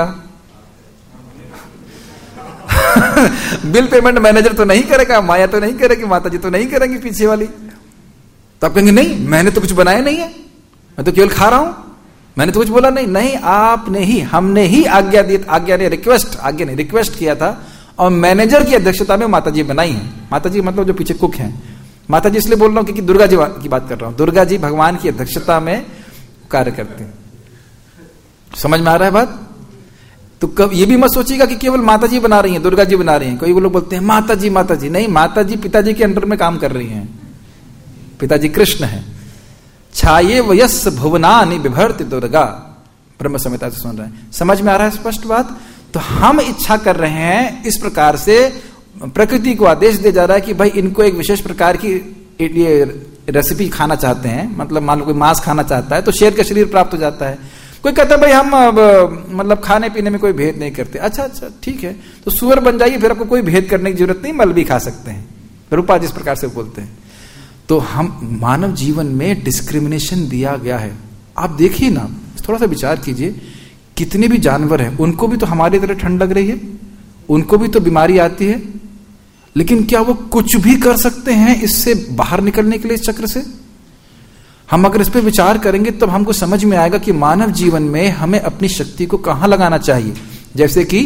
बिल पेमेंट मैनेजर तो नहीं करेगा, माया तो नहीं करेगी, माताजी तो नहीं करेंगी पीछे वाली। तो आप कहेंगे नहीं, मैंने तो कुछ बनाया नहीं है, मैं तो केवल खा रहा हूं, मैंने तो कुछ बोला नहीं। नहीं, आपने ही, हमने ही आज्ञा दी, आज्ञा ने रिक्वेस्ट, आज्ञा ने रिक्वेस्ट किया था और मैनेजर की अध्यक्षता में माताजी बनाई है। माताजी मतलब जो पीछे कुक हैं। माताजी इसलिए बोल रहा हूं क्योंकि दुर्गा जी की बात कर रहा हूं। दुर्गा जी भगवान की अध्यक्षता में कार्य करते हैं। समझ में आ रहा है बात? तो कब ये भी मत सोचिएगा कि केवल माताजी बना रही हैं, दुर्गा जी बना रही हैं। कोई लोग बोलते हैं माताजी माताजी, नहीं, माताजी पिताजी के अंडर में काम कर रही हैं। पिताजी कृष्ण है। छाये वयस भुवनानि बिभर्ति दुर्गा, ब्रह्म संहिता से सुन रहे हैं। समझ में आ रहा है स्पष्ट बात? तो हम इच्छा कर रहे हैं इस प्रकार से, प्रकृति को आदेश दिया जा रहा है कि भाई इनको एक विशेष प्रकार की ये रेसिपी खाना चाहते हैं। मतलब मान लो कोई मांस खाना चाहता है तो शेर का शरीर प्राप्त हो जाता है। कोई कहता है भाई हम मतलब खाने पीने में कोई भेद नहीं करते। अच्छा अच्छा ठीक है, तो सुअर बन जाइए, फिर आपको कोई भेद करने की जरूरत नहीं, मल भी खा सकते हैं। रूपा जिस प्रकार से बोलते हैं। तो हम मानव जीवन में डिस्क्रिमिनेशन दिया गया है। आप देखिए ना, थोड़ा सा विचार कीजिए, कितने भी जानवर हैं उनको भी तो हमारी तरह ठंड लग रही है, उनको भी तो बीमारी आती है, लेकिन क्या वो कुछ भी कर सकते हैं इससे बाहर निकलने के लिए, इस चक्र से? हम अगर इस पे विचार करेंगे तब हमको समझ में आएगा कि मानव जीवन में हमें अपनी शक्ति को कहां लगाना चाहिए। जैसे कि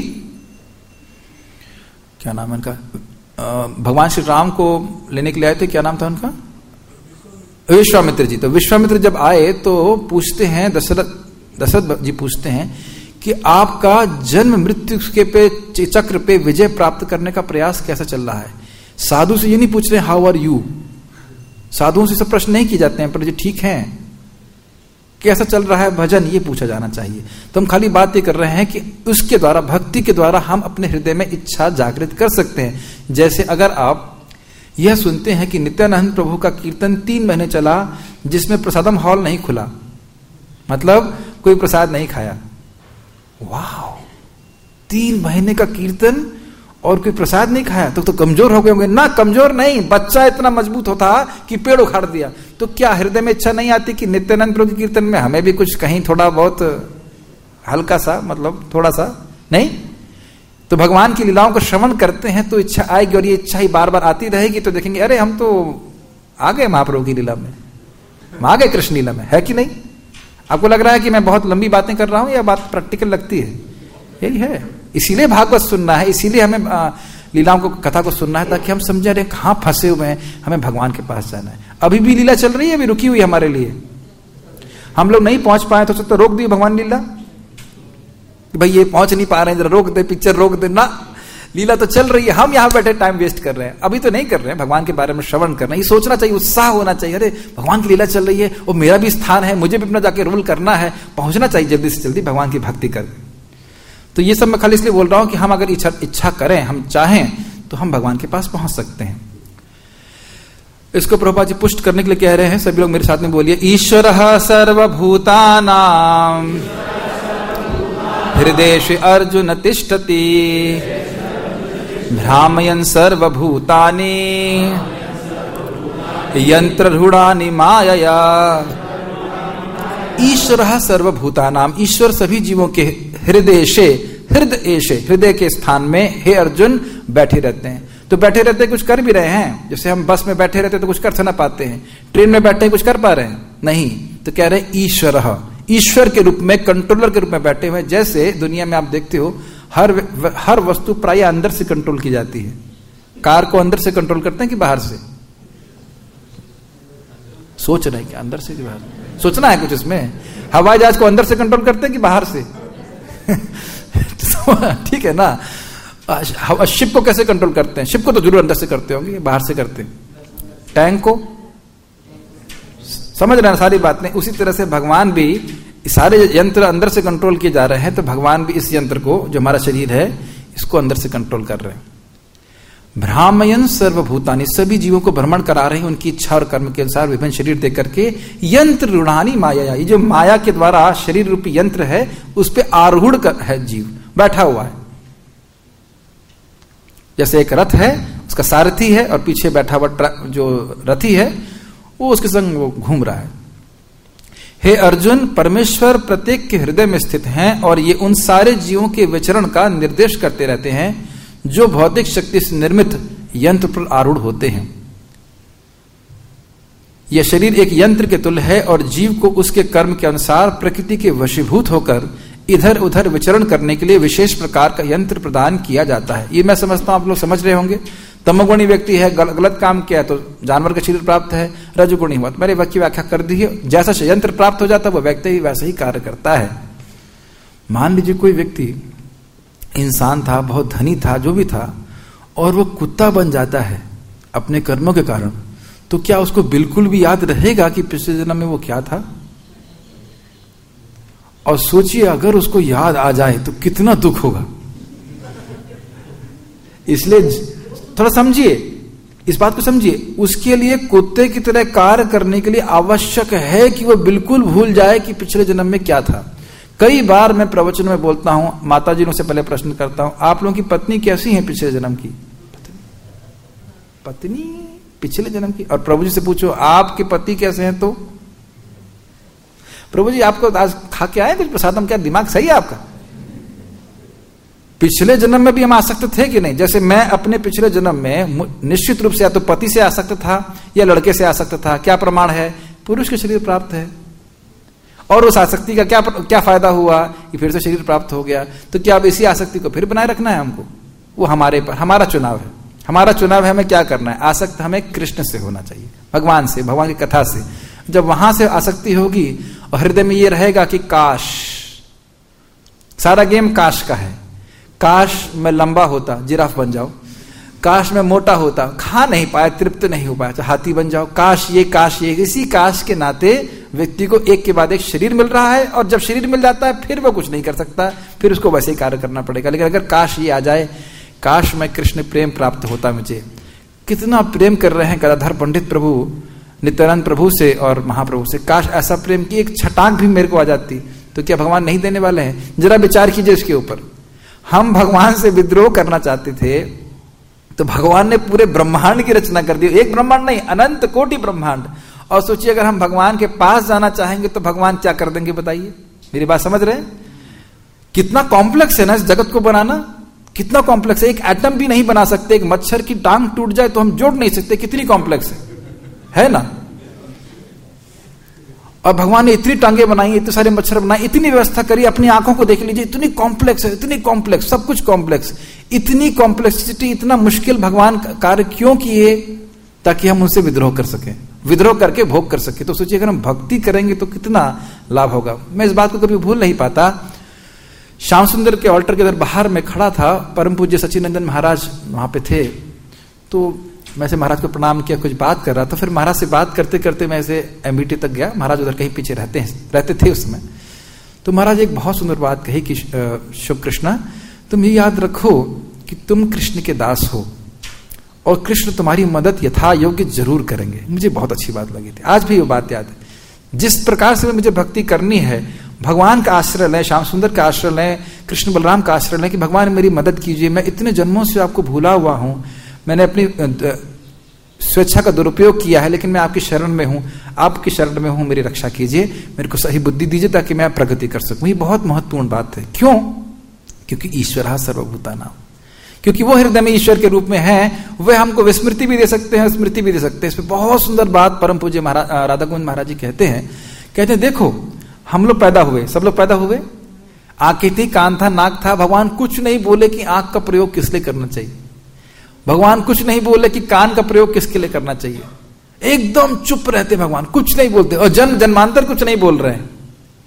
क्या नाम है उनका, भगवान श्री राम को लेने के लिए आए थे, क्या नाम था उनका, विश्वामित्र जी। तो विश्वामित्र जब आए तो पूछते हैं, दशरथ दशरथ जी पूछते हैं कि आपका जन्म मृत्यु के पे चक्र पे विजय प्राप्त करने का प्रयास कैसा चल रहा है? साधु से ये नहीं पूछ रहे हाउ आर यू, साधुओं से सब प्रश्न नहीं किए जाते हैं, पर जी ठीक है, कैसा चल रहा है भजन, ये पूछा जाना चाहिए। तो हम खाली बात ये कर रहे हैं कि उसके द्वारा, भक्ति के द्वारा हम अपने हृदय में इच्छा जागृत कर सकते हैं। जैसे अगर आप यह सुनते हैं कि नित्यानंद प्रभु का कीर्तन तीन महीने चला जिसमें प्रसादम हॉल नहीं खुला, मतलब कोई प्रसाद नहीं खाया, वाह, तीन महीने का कीर्तन और कोई प्रसाद नहीं खाया, तो तो कमजोर हो गए होंगे ना? कमजोर नहीं, बच्चा इतना मजबूत होता कि पेड़ उखाड़ दिया। तो क्या हृदय में इच्छा नहीं आती कि नित्यानंद प्रभु के कीर्तन में हमें भी कुछ कहीं थोड़ा बहुत हल्का सा, मतलब थोड़ा सा नहीं? तो भगवान की लीलाओं को श्रवण करते हैं तो इच्छा आएगी, और ये इच्छा ही बार बार आती रहेगी। तो देखेंगे अरे हम तो आ गए महाप्रभु की लीला में, हम आ गए कृष्ण लीला में, है कि नहीं? आपको लग रहा है कि मैं बहुत लंबी बातें कर रहा हूं या बात प्रैक्टिकल लगती है? यही है, इसीलिए भागवत सुनना है, इसीलिए हमें लीलाओं को, कथा को सुनना है, ताकि हम समझे अरे कहां फंसे हुए हैं, हमें भगवान के पास जाना है। अभी भी लीला चल रही है, अभी रुकी हुई हमारे लिए, हम लोग नहीं पहुंच पाए तो, तो रोक दी भगवान लीला, भाई ये पहुंच नहीं पा रहे हैं, जरा रोक दे, पिक्चर रोक दे ना, लीला तो चल रही है, हम यहां बैठे टाइम वेस्ट कर रहे हैं। अभी तो नहीं कर रहे हैं, भगवान के बारे में श्रवण करना, ये सोचना चाहिए, उत्साह होना चाहिए, अरे भगवान की लीला चल रही है और मेरा भी स्थान है, मुझे भी अपना जाके रोल करना है, पहुंचना चाहिए जल्दी से जल्दी भगवान की भक्ति कर। तो ये सब मैं खाली इसलिए बोल रहा हूं कि हम अगर इच्छा इच्छा करें, हम चाहें तो हम भगवान के पास पहुंच सकते हैं। इसको प्रभुपाद जी पुष्ट करने के लिए कह रहे हैं, सभी लोग मेरे साथ में बोलिए, ईश्वरः सर्वभूतानां हृदयेषु अर्जुन तिष्ठति भ्रामयन् सर्वभूतानि यंत्ररूढ़ानि मायया। ईश्वरः सर्वभूतानां, ईश्वर सभी जीवों के हृदय से, हृदय से, हृदय के स्थान में हे अर्जुन बैठे रहते हैं। तो बैठे रहते कुछ कर भी रहे हैं, जैसे हम बस में बैठे रहते तो कुछ कर ना पाते हैं, ट्रेन में बैठे कुछ कर पा रहे हैं नहीं, तो कह रहे हैं ईश्वरः, ईश्वर के रूप में, कंट्रोलर के रूप में बैठे हुए। जैसे दुनिया में आप देखते हो हर हर वस्तु प्राय अंदर से कंट्रोल की जाती है। कार को अंदर से कंट्रोल करते हैं कि बाहर से? सोच रहे हैं कि अंदर से कि बाहर? सोचना है कुछ इसमें। हवाई जहाज को अंदर से कंट्रोल करते हैं कि बाहर से? ठीक है ना। शिप को कैसे कंट्रोल करते हैं? शिप को तो जरूर अंदर से करते होंगे, बाहर से करते हैं। टैंक को समझ रहे हैं सारी बातें। उसी तरह से भगवान भी, सारे यंत्र अंदर से कंट्रोल किए जा रहे हैं, तो भगवान भी इस यंत्र को, जो हमारा शरीर है, इसको अंदर से कंट्रोल कर रहे हैं। भ्रामयन् सर्वभूतानि, सभी जीवों को भ्रमण करा रहे हैं उनकी इच्छा और कर्म के अनुसार विभिन्न शरीर दे करके। यंत्र रूढ़ानी माया, ये जो माया के द्वारा शरीर रूपी यंत्र है उस पर आरूढ़ है जीव, बैठा हुआ है। जैसे एक रथ है, उसका सारथी है और पीछे बैठा हुआ जो रथी है वो उसके संग वो घूम रहा है। हे अर्जुन, परमेश्वर प्रत्येक के हृदय में स्थित हैं और ये उन सारे जीवों के विचरण का निर्देश करते रहते हैं जो भौतिक शक्ति से निर्मित यंत्र पर आरूढ़ होते हैं। यह शरीर एक यंत्र के तुल्य है और जीव को उसके कर्म के अनुसार प्रकृति के वशीभूत होकर इधर उधर विचरण करने के लिए विशेष प्रकार का यंत्र प्रदान किया जाता है। ये मैं समझता हूं आप लोग समझ रहे होंगे। तमोगुणी व्यक्ति है, गल, गलत काम किया तो जानवर का शरीर प्राप्त है, रजोगुणी हुआ तो मैंने वाक्य व्याख्या कर दी है। जैसा यंत्र प्राप्त हो जाता है वो व्यक्ति ही वैसे ही कार्य करता है। मान लीजिए कोई व्यक्ति इंसान था, बहुत धनी था, जो भी था, और वो कुत्ता बन जाता है अपने कर्मों के कारण, तो क्या उसको बिल्कुल भी याद रहेगा कि पिछले जन्म में वो क्या था? और सोचिए अगर उसको याद आ जाए तो कितना दुख होगा। इसलिए थोड़ा समझिए, इस बात को समझिए। उसके लिए कुत्ते की तरह कार्य करने के लिए आवश्यक है कि वो बिल्कुल भूल जाए कि पिछले जन्म में क्या था। कई बार मैं प्रवचन में बोलता हूं, माता जी से पहले प्रश्न करता हूं, आप लोगों की पत्नी कैसी है पिछले जन्म की? पत्नी पिछले जन्म की। और प्रभु जी से पूछो आपके पति कैसे हैं, तो प्रभु जी आपको आज खा के आए कुछ प्रसादम, क्या दिमाग सही है आपका? पिछले जन्म में भी हम आसक्त थे कि नहीं? जैसे मैं अपने पिछले जन्म में निश्चित रूप से या तो पति से आसक्त था या लड़के से आसक्त था। क्या प्रमाण है? पुरुष के शरीर प्राप्त है। और उस आसक्ति का क्या क्या फायदा हुआ कि फिर से शरीर प्राप्त हो गया। तो क्या अब इसी आसक्ति को फिर बनाए रखना है हमको? वो हमारे पर, हमारा चुनाव है। हमारा चुनाव है हमें क्या करना है। आसक्त हमें कृष्ण से होना चाहिए, भगवान से, भगवान की कथा से। जब वहां से आसक्ति होगी और हृदय में ये रहेगा कि काश, सारा गेम काश का है। काश मैं लंबा होता, जिराफ बन जाओ। काश मैं मोटा होता, खा नहीं पाया, तृप्त नहीं हो पाया, हाथी बन जाओ। काश ये, काश ये। इसी काश के नाते व्यक्ति को एक के बाद एक शरीर मिल रहा है, और जब शरीर मिल जाता है फिर वो कुछ नहीं कर सकता, फिर उसको वैसे ही कार्य करना पड़ेगा। लेकिन अगर काश ये आ जाए, काश मैं कृष्ण प्रेम प्राप्त होता मुझे। कितना प्रेम कर रहे हैं गदाधर पंडित प्रभु नित्यानंद प्रभु से और महाप्रभु से। काश ऐसा प्रेम की एक छटाक भी मेरे को आ जाती, तो क्या भगवान नहीं देने वाले हैं? जरा विचार कीजिए इसके ऊपर। हम भगवान से विद्रोह करना चाहते थे तो भगवान ने पूरे ब्रह्मांड की रचना कर दी। एक ब्रह्मांड नहीं, अनंत कोटि ब्रह्मांड। और सोचिए अगर हम भगवान के पास जाना चाहेंगे तो भगवान क्या कर देंगे? बताइए, मेरी बात समझ रहे हैं? कितना कॉम्प्लेक्स है ना इस जगत को बनाना, कितना कॉम्प्लेक्स है। एक एटम भी नहीं बना सकते। एक मच्छर की टांग टूट जाए तो हम जोड़ नहीं सकते, कितनी कॉम्प्लेक्स है, है ना? और भगवान ने इतनी टांगे बनाई, इतने सारे मच्छर बनाए, इतनी व्यवस्था करी। अपनी आंखों को देख लीजिए, इतनी कॉम्प्लेक्स है, इतनी कॉम्प्लेक्स, सब कुछ कॉम्प्लेक्स। इतनी कॉम्प्लेक्सिटी, इतना मुश्किल भगवान कार्य क्यों किए? ताकि हम उनसे विद्रोह कर सकें, विद्रोह करके भोग कर सके। तो सोचिए अगर हम भक्ति करेंगे तो कितना लाभ होगा। मैं इस बात को कभी भूल नहीं पाता। श्याम सुंदर के ऑल्टर के इधर बाहर में खड़ा था, परम पूज्य सच्चिदानंद महाराज वहां पे थे। तो मैं से महाराज को प्रणाम किया, कुछ बात कर रहा था। फिर महाराज से बात करते करते मैं ऐसे एमबीटी तक गया। महाराज उधर कहीं पीछे रहते हैं रहते थे उस समय। तो महाराज एक बहुत सुंदर बात कही कि शुभ कृष्णा, तुम ये याद रखो कि तुम कृष्ण के दास हो और कृष्ण तुम्हारी मदद यथा योग्य जरूर करेंगे। मुझे बहुत अच्छी बात लगी थी, आज भी वो बात याद है। जिस प्रकार से मुझे भक्ति करनी है, भगवान का आश्रय लें, श्याम सुंदर का आश्रय लें, कृष्ण बलराम का आश्रय लें कि भगवान मेरी मदद कीजिए। मैं इतने जन्मों से आपको भूला हुआ हूं, मैंने अपनी स्वेच्छा का दुरुपयोग किया है, लेकिन मैं आपकी शरण में हूं, आपकी शरण में हूं, मेरी रक्षा कीजिए, मेरे को सही बुद्धि दीजिए ताकि मैं प्रगति कर सकूं। ये बहुत महत्वपूर्ण बात है। क्यों? क्योंकि ईश्वर सर्वभूतानां, क्योंकि वो हृदय में ईश्वर के रूप में है। वह हमको विस्मृति भी दे सकते हैं, स्मृति भी दे सकते हैं। इसमें बहुत सुंदर बात परम पूज्य महाराज राधा गोविंद महाराज जी कहते हैं। कहते हैं देखो, हम लोग पैदा हुए, सब लोग पैदा हुए, आंखें थी, कान था, नाक था। भगवान कुछ नहीं बोले कि आंख का प्रयोग किस लिए करना चाहिए। भगवान कुछ नहीं बोले कि कान का प्रयोग किसके लिए करना चाहिए। एकदम चुप रहते भगवान, कुछ नहीं बोलते, और जन्म जन्मांतर कुछ नहीं बोल रहे हैं।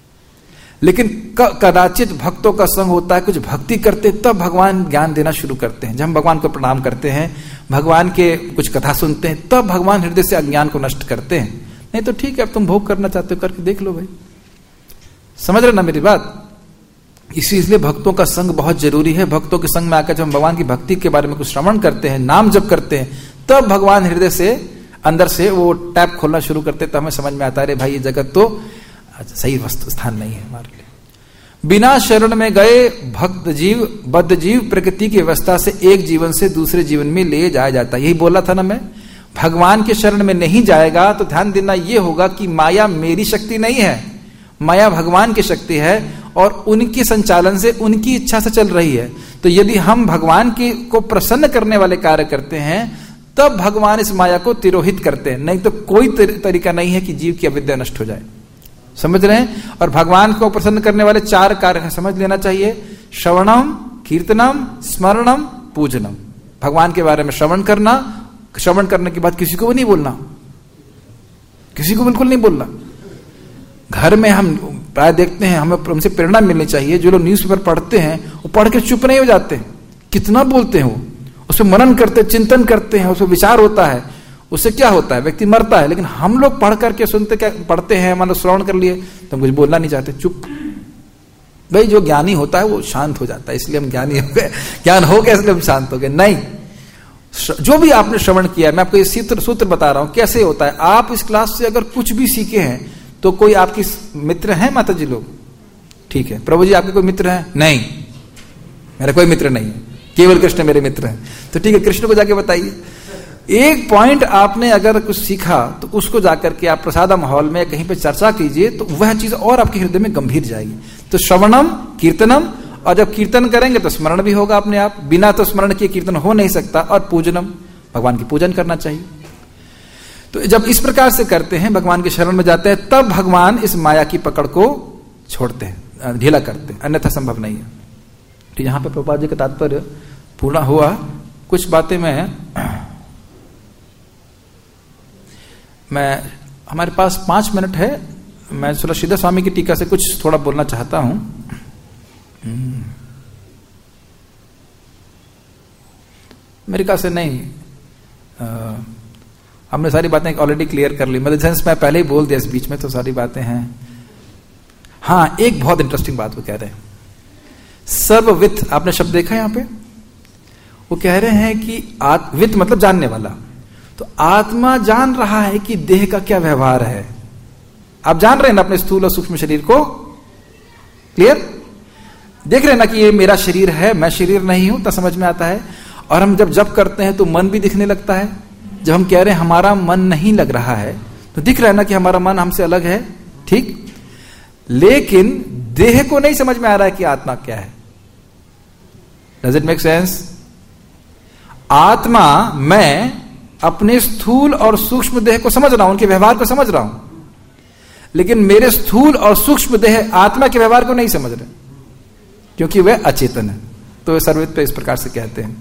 लेकिन कदाचित भक्तों का संग होता है, कुछ भक्ति करते तब भगवान ज्ञान देना शुरू करते हैं। जब हम भगवान को प्रणाम करते हैं, भगवान के कुछ कथा सुनते हैं, तब भगवान हृदय से अज्ञान को नष्ट करते हैं। नहीं तो ठीक है, अब तुम भोग करना चाहते हो करके देख लो भाई। समझ रहे ना मेरी बात? इसी इसलिए भक्तों का संग बहुत जरूरी है। भक्तों के संग में आकर जब हम भगवान की भक्ति के बारे में कुछ श्रवण करते हैं, नाम जप करते हैं, तब भगवान हृदय से अंदर से वो टैप खोलना शुरू करते, तब हमें समझ में आता है, अरे भाई ये जगत तो सही वस्तु स्थान नहीं है हमारे लिए। बिना शरण में गए भक्त जीव बद्ध जीव प्रकृति की व्यवस्था से एक जीवन से दूसरे जीवन में ले जाया जाता है। यही बोला था ना मैं, भगवान के शरण में नहीं जाएगा तो ध्यान देना यह होगा कि माया मेरी शक्ति नहीं है, माया भगवान की शक्ति है और उनके संचालन से, उनकी इच्छा से चल रही है। तो यदि हम भगवान की को प्रसन्न करने वाले कार्य करते हैं, तब भगवान इस माया को तिरोहित करते हैं। नहीं तो कोई तरीका नहीं है कि जीव की अविद्या नष्ट हो जाए। समझ रहे हैं? और भगवान को प्रसन्न करने वाले चार कार्य समझ लेना चाहिए: श्रवणम, कीर्तनम, स्मरणम, पूजनम। भगवान के बारे में श्रवण करना, श्रवण करने के बाद किसी को भी नहीं बोलना, किसी को बिल्कुल नहीं बोलना। घर में हम प्राय देखते हैं, हमें हमसे प्रेरणा मिलनी चाहिए। जो लोग न्यूज़पेपर पढ़ते हैं वो पढ़ के चुप नहीं हो जाते, कितना बोलते हैं वो, उस पर मनन करते, चिंतन करते हैं, उस पर विचार होता है। उससे क्या होता है? व्यक्ति मरता है। लेकिन हम लोग पढ़ करके सुनते, क्या पढ़ते हैं, मतलब श्रवण कर लिए तो हम कुछ बोलना नहीं चाहते, चुप। भाई जो ज्ञानी होता है वो शांत हो जाता है, इसलिए हम ज्ञानी हो गए, ज्ञान हो गया इसलिए हम शांत हो गए। नहीं, जो भी आपने श्रवण किया, मैं आपको ये सूत्र सूत्र बता रहा हूं कैसे होता है। आप इस क्लास से अगर कुछ भी सीखे हैं तो कोई आपकी मित्र हैं माता जी लोग? ठीक है। प्रभु जी आपके कोई मित्र हैं? नहीं, मेरा कोई मित्र नहीं है, केवल कृष्ण मेरे मित्र हैं। तो ठीक है, कृष्ण को जाके बताइए। एक पॉइंट आपने अगर कुछ सीखा तो उसको जाकर के आप प्रसादा माहौल में कहीं पे चर्चा कीजिए, तो वह चीज और आपके हृदय में गंभीर जाएगी। तो श्रवणम, कीर्तनम और जब कीर्तन करेंगे तो स्मरण भी होगा अपने आप, बिना तो स्मरण किए कीर्तन हो नहीं सकता। और पूजनम, भगवान की पूजन करना चाहिए। तो जब इस प्रकार से करते हैं, भगवान के शरण में जाते हैं, तब भगवान इस माया की पकड़ को छोड़ते हैं, ढीला करते हैं, अन्यथा संभव नहीं है। तो यहां पर प्रभुपाद जी का तात्पर्य पूर्ण हुआ। कुछ बातें मैं मैं हमारे पास पांच मिनट है, मैं सुलक्षिता स्वामी की टीका से कुछ थोड़ा बोलना चाहता हूं। मेरे ख्याल से नहीं, आ, हमने सारी बातें ऑलरेडी क्लियर कर ली, मतलब सेंस मैं पहले ही बोल दिया इस बीच में, तो सारी बातें हैं। हाँ, एक बहुत इंटरेस्टिंग बात वो कह रहे हैं, सर्ववित, आपने शब्द देखा यहां पे? वो कह रहे हैं कि आत, वित मतलब जानने वाला। तो आत्मा जान रहा है कि देह का क्या व्यवहार है। आप जान रहे हैं ना अपने स्थूल और सूक्ष्म शरीर को, क्लियर? देख रहे हैं ना कि ये मेरा शरीर है, मैं शरीर नहीं हूं, तो समझ में आता है। और हम जब जप करते हैं तो मन भी दिखने लगता है। जब हम कह रहे हैं हमारा मन नहीं लग रहा है, तो दिख रहा है ना कि हमारा मन हमसे अलग है, ठीक? लेकिन देह को नहीं समझ में आ रहा है कि आत्मा क्या है। Does it make sense? आत्मा, मैं अपने स्थूल और सूक्ष्म देह को समझ रहा हूं, उनके व्यवहार को समझ रहा हूं, लेकिन मेरे स्थूल और सूक्ष्म देह आत्मा के व्यवहार को नहीं समझ रहे, क्योंकि वह अचेतन है। तो सर्ववित पे इस प्रकार से कहते हैं।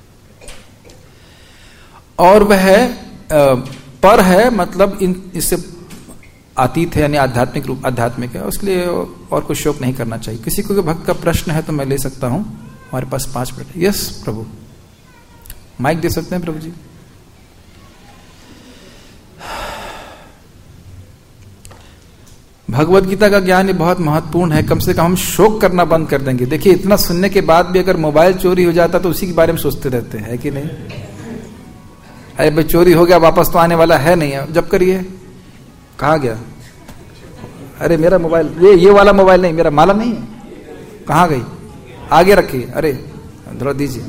और वह पर है, मतलब इन इससे अतीत है, यानी आध्यात्मिक रूप, आध्यात्मिक है, उसलिए और कुछ शोक नहीं करना चाहिए। किसी को भक्त का प्रश्न है तो मैं ले सकता हूं, हमारे पास पांच मिनट। यस प्रभु, माइक दे सकते हैं प्रभु जी। भगवत गीता का ज्ञान ये बहुत महत्वपूर्ण है, कम से कम हम शोक करना बंद कर देंगे। देखिए, इतना सुनने के बाद भी अगर मोबाइल चोरी हो जाता तो उसी के बारे में सोचते रहते हैं, है कि नहीं? अरे भाई चोरी हो गया, वापस तो आने वाला है नहीं है, जब करिए। कहाँ गया? अरे मेरा मोबाइल, ये ये वाला मोबाइल नहीं, मेरा माला नहीं है, कहाँ गई? आगे रखिए, अरे थोड़ा दीजिए।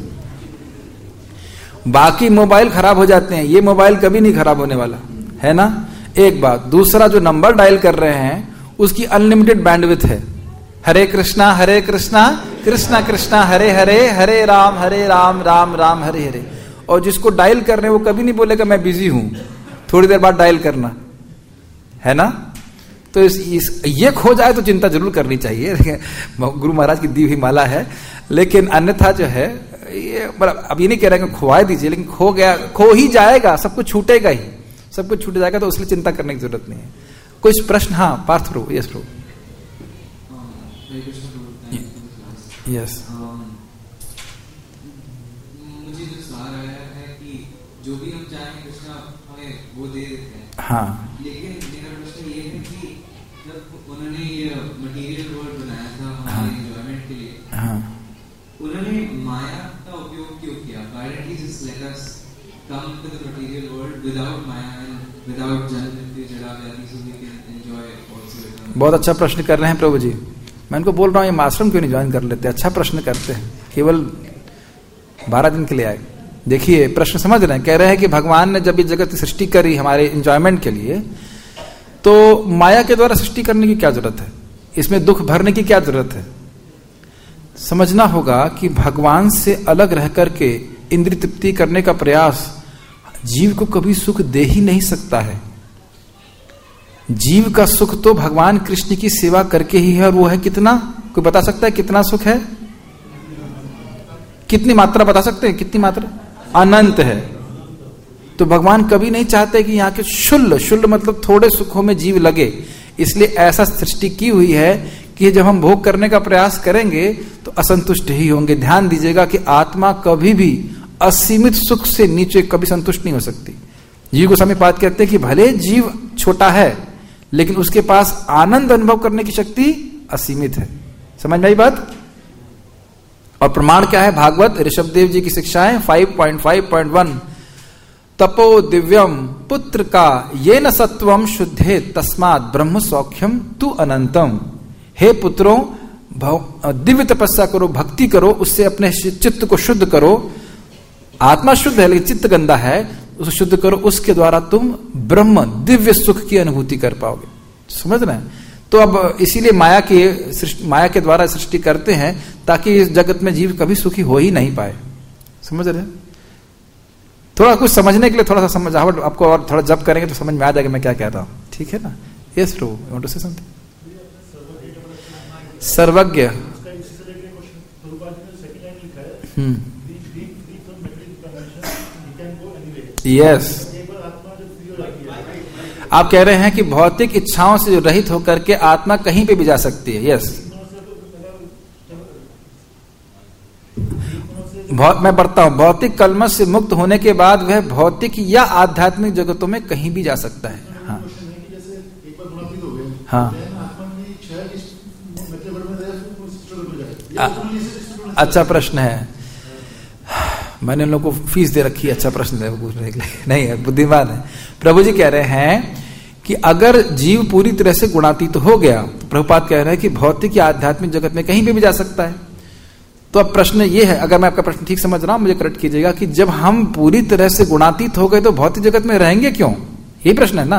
बाकी मोबाइल खराब हो जाते हैं, ये मोबाइल कभी नहीं खराब होने वाला है ना। एक बात, दूसरा, जो नंबर डायल कर रहे हैं उसकी अनलिमिटेड बैंडविड्थ है। हरे कृष्णा हरे कृष्णा कृष्णा कृष्णा हरे हरे, हरे राम हरे राम राम राम हरे हरे। और जिसको डायल कर रहे हैं वो कभी नहीं बोलेगा मैं बिजी हूं, थोड़ी देर बाद डायल करना, है ना। तो इस, इस ये खो जाए तो चिंता जरूर करनी चाहिए। गुरु महाराज की दी हुई माला है, लेकिन अन्यथा जो है ये, मतलब अब ये नहीं कह रहे हैं खोवा दीजिए, लेकिन खो गया, खो ही जाएगा, सब कुछ छूटेगा ही, सब कुछ छूट जाएगा, तो उसलिए चिंता करने की जरूरत नहीं है। कुछ प्रश्न? हाँ, पार्थ प्रभु। यस प्रभु। यस, मुझे जो सवाल आया है कि जो भी हम चाहें कृष्णा हमें वो दे देते हैं, हाँ, लेकिन मेरा प्रश्न ये है कि जब उन्होंने ये मटेरियल वर्ल्ड बनाया था हमारे हाँ, एंजॉयमेंट के लिए, हाँ, उन्होंने माया का उपयोग क्यों किया? Why didn't he just let us come to the material world without Maya and without Janmrityu Jara Vyadi so we can enjoy also? बहुत अच्छा प्रश्न कर रहे हैं प्रभु जी। मैं इनको बोल रहा हूँ ये आश्रम क्यों नहीं ज्वाइन कर लेते? अच्छा प्रश्न करते हैं, केवल बारह दिन के लिए आए। देखिए प्रश्न समझ रहे हैं, कह रहे हैं कि भगवान ने जब ये जगत की सृष्टि करी हमारे एंजॉयमेंट के लिए, तो माया के द्वारा सृष्टि करने की क्या जरूरत है? इसमें दुख भरने की क्या जरूरत है? समझना होगा कि भगवान से अलग रह करके इंद्रिय तृप्ति करने का प्रयास जीव को कभी सुख दे ही नहीं सकता है। जीव का सुख तो भगवान कृष्ण की सेवा करके ही है, और वो है कितना? कोई बता सकता है कितना सुख है? कितनी मात्रा बता सकते हैं? कितनी मात्रा? अनंत है। तो भगवान कभी नहीं चाहते कि यहाँ के शुल्ल, शुल्ल मतलब थोड़े सुखों में जीव लगे, इसलिए ऐसा सृष्टि की हुई है कि जब हम भोग करने का प्रयास करेंगे तो असंतुष्ट ही होंगे। ध्यान दीजिएगा कि आत्मा कभी भी असीमित सुख से नीचे कभी संतुष्ट नहीं हो सकती। जीव को समय बात कहते हैं कि भले जीव छोटा है, लेकिन उसके पास आनंद अनुभव करने की शक्ति असीमित है। समझ में आई बात? और प्रमाण क्या है? भागवत ऋषभदेव जी की शिक्षाएं five point five point one, तपो दिव्यम पुत्र का ये न सत्वम शुद्धे तस्मात् ब्रह्म सौख्यम तु अनंतम। हे पुत्रों, दिव्य तपस्या करो, भक्ति करो, उससे अपने चित्त को शुद्ध करो। आत्मा शुद्ध है लेकिन चित्त गंदा है, उसे शुद्ध करो, उसके द्वारा तुम ब्रह्म दिव्य सुख की अनुभूति कर पाओगे। समझ रहे हैं? तो अब इसीलिए माया की माया के द्वारा सृष्टि करते हैं ताकि इस जगत में जीव कभी सुखी हो ही नहीं पाए। समझ रहे? थोड़ा कुछ समझने के लिए थोड़ा सा समझावट आपको और थोड़ा जब करेंगे तो समझ में आ जाएगा मैं क्या कह रहा हूं। ठीक है ना? यस प्रभु, you want to say something? सर्वज्ञ, हम्म, यस। आप कह रहे हैं कि भौतिक इच्छाओं से रहित होकर के आत्मा कहीं पे भी जा सकती है। यस, मैं बढ़ता हूं। भौतिक कलमश से मुक्त होने के बाद वह भौतिक या आध्यात्मिक जगतों में कहीं भी जा सकता है। हाँ, हाँ। आ, अच्छा प्रश्न है, मैंने उन लोगों को फीस दे रखी है अच्छा प्रश्न है पूछने के लिए। नहीं है, बुद्धिमान है। प्रभु जी कह रहे हैं कि अगर जीव पूरी तरह से गुणातीत हो गया तो प्रभुपाद कह रहे हैं कि भौतिक या आध्यात्मिक जगत में कहीं पे भी जा सकता है। तो अब प्रश्न ये है, अगर मैं आपका प्रश्न ठीक समझ रहा हूं मुझे करेक्ट कीजिएगा, कि जब हम पूरी तरह से गुणातीत हो गए तो भौतिक जगत में रहेंगे क्यों? यही प्रश्न है ना।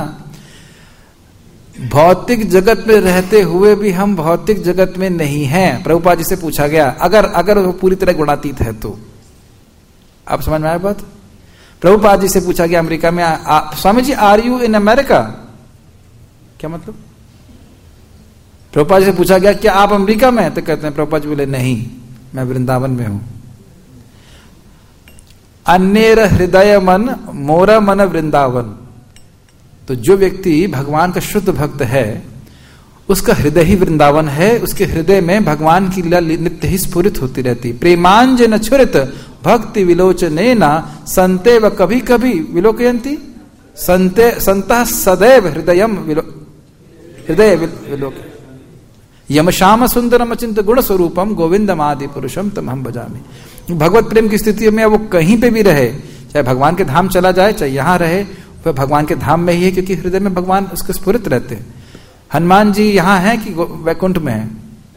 भौतिक जगत में रहते हुए भी हम भौतिक जगत में नहीं हैं। प्रभुपाद जी से पूछा गया अगर अगर वो पूरी तरह गुणातीत है तो। आप समझ में आया बात? प्रभुपाद जी से पूछा गया अमेरिका में, Swami ji are you in America? क्या मतलब? प्रभुपाद जी से पूछा गया क्या आप अमेरिका में? तो कहते हैं प्रभुपाद जी बोले नहीं, मैं वृंदावन में हूं। अन्येर हृदय मन मोरा मन वृंदावन। तो जो व्यक्ति भगवान का शुद्ध भक्त है उसका हृदय ही वृंदावन है। उसके हृदय में भगवान की लीला नित्य ही स्फुरित होती रहती। प्रेमांजन छुरित भक्ति विलोचने ना संते व कभी कभी विलोकयंती संते संतः सदैव हृदय हृदय विलोक यम श्याम सुंदरम अचिंत गुण स्वरूपम गोविंदम आदि पुरुषम तम हम भजामि। भगवत प्रेम की स्थिति में वो कहीं पे भी रहे, चाहे भगवान के धाम चला जाए चाहे यहां रहे, वह भगवान के धाम में ही है क्योंकि हृदय में भगवान उसके स्फुरित रहते हैं। हनुमान जी यहां है कि वैकुंठ में है?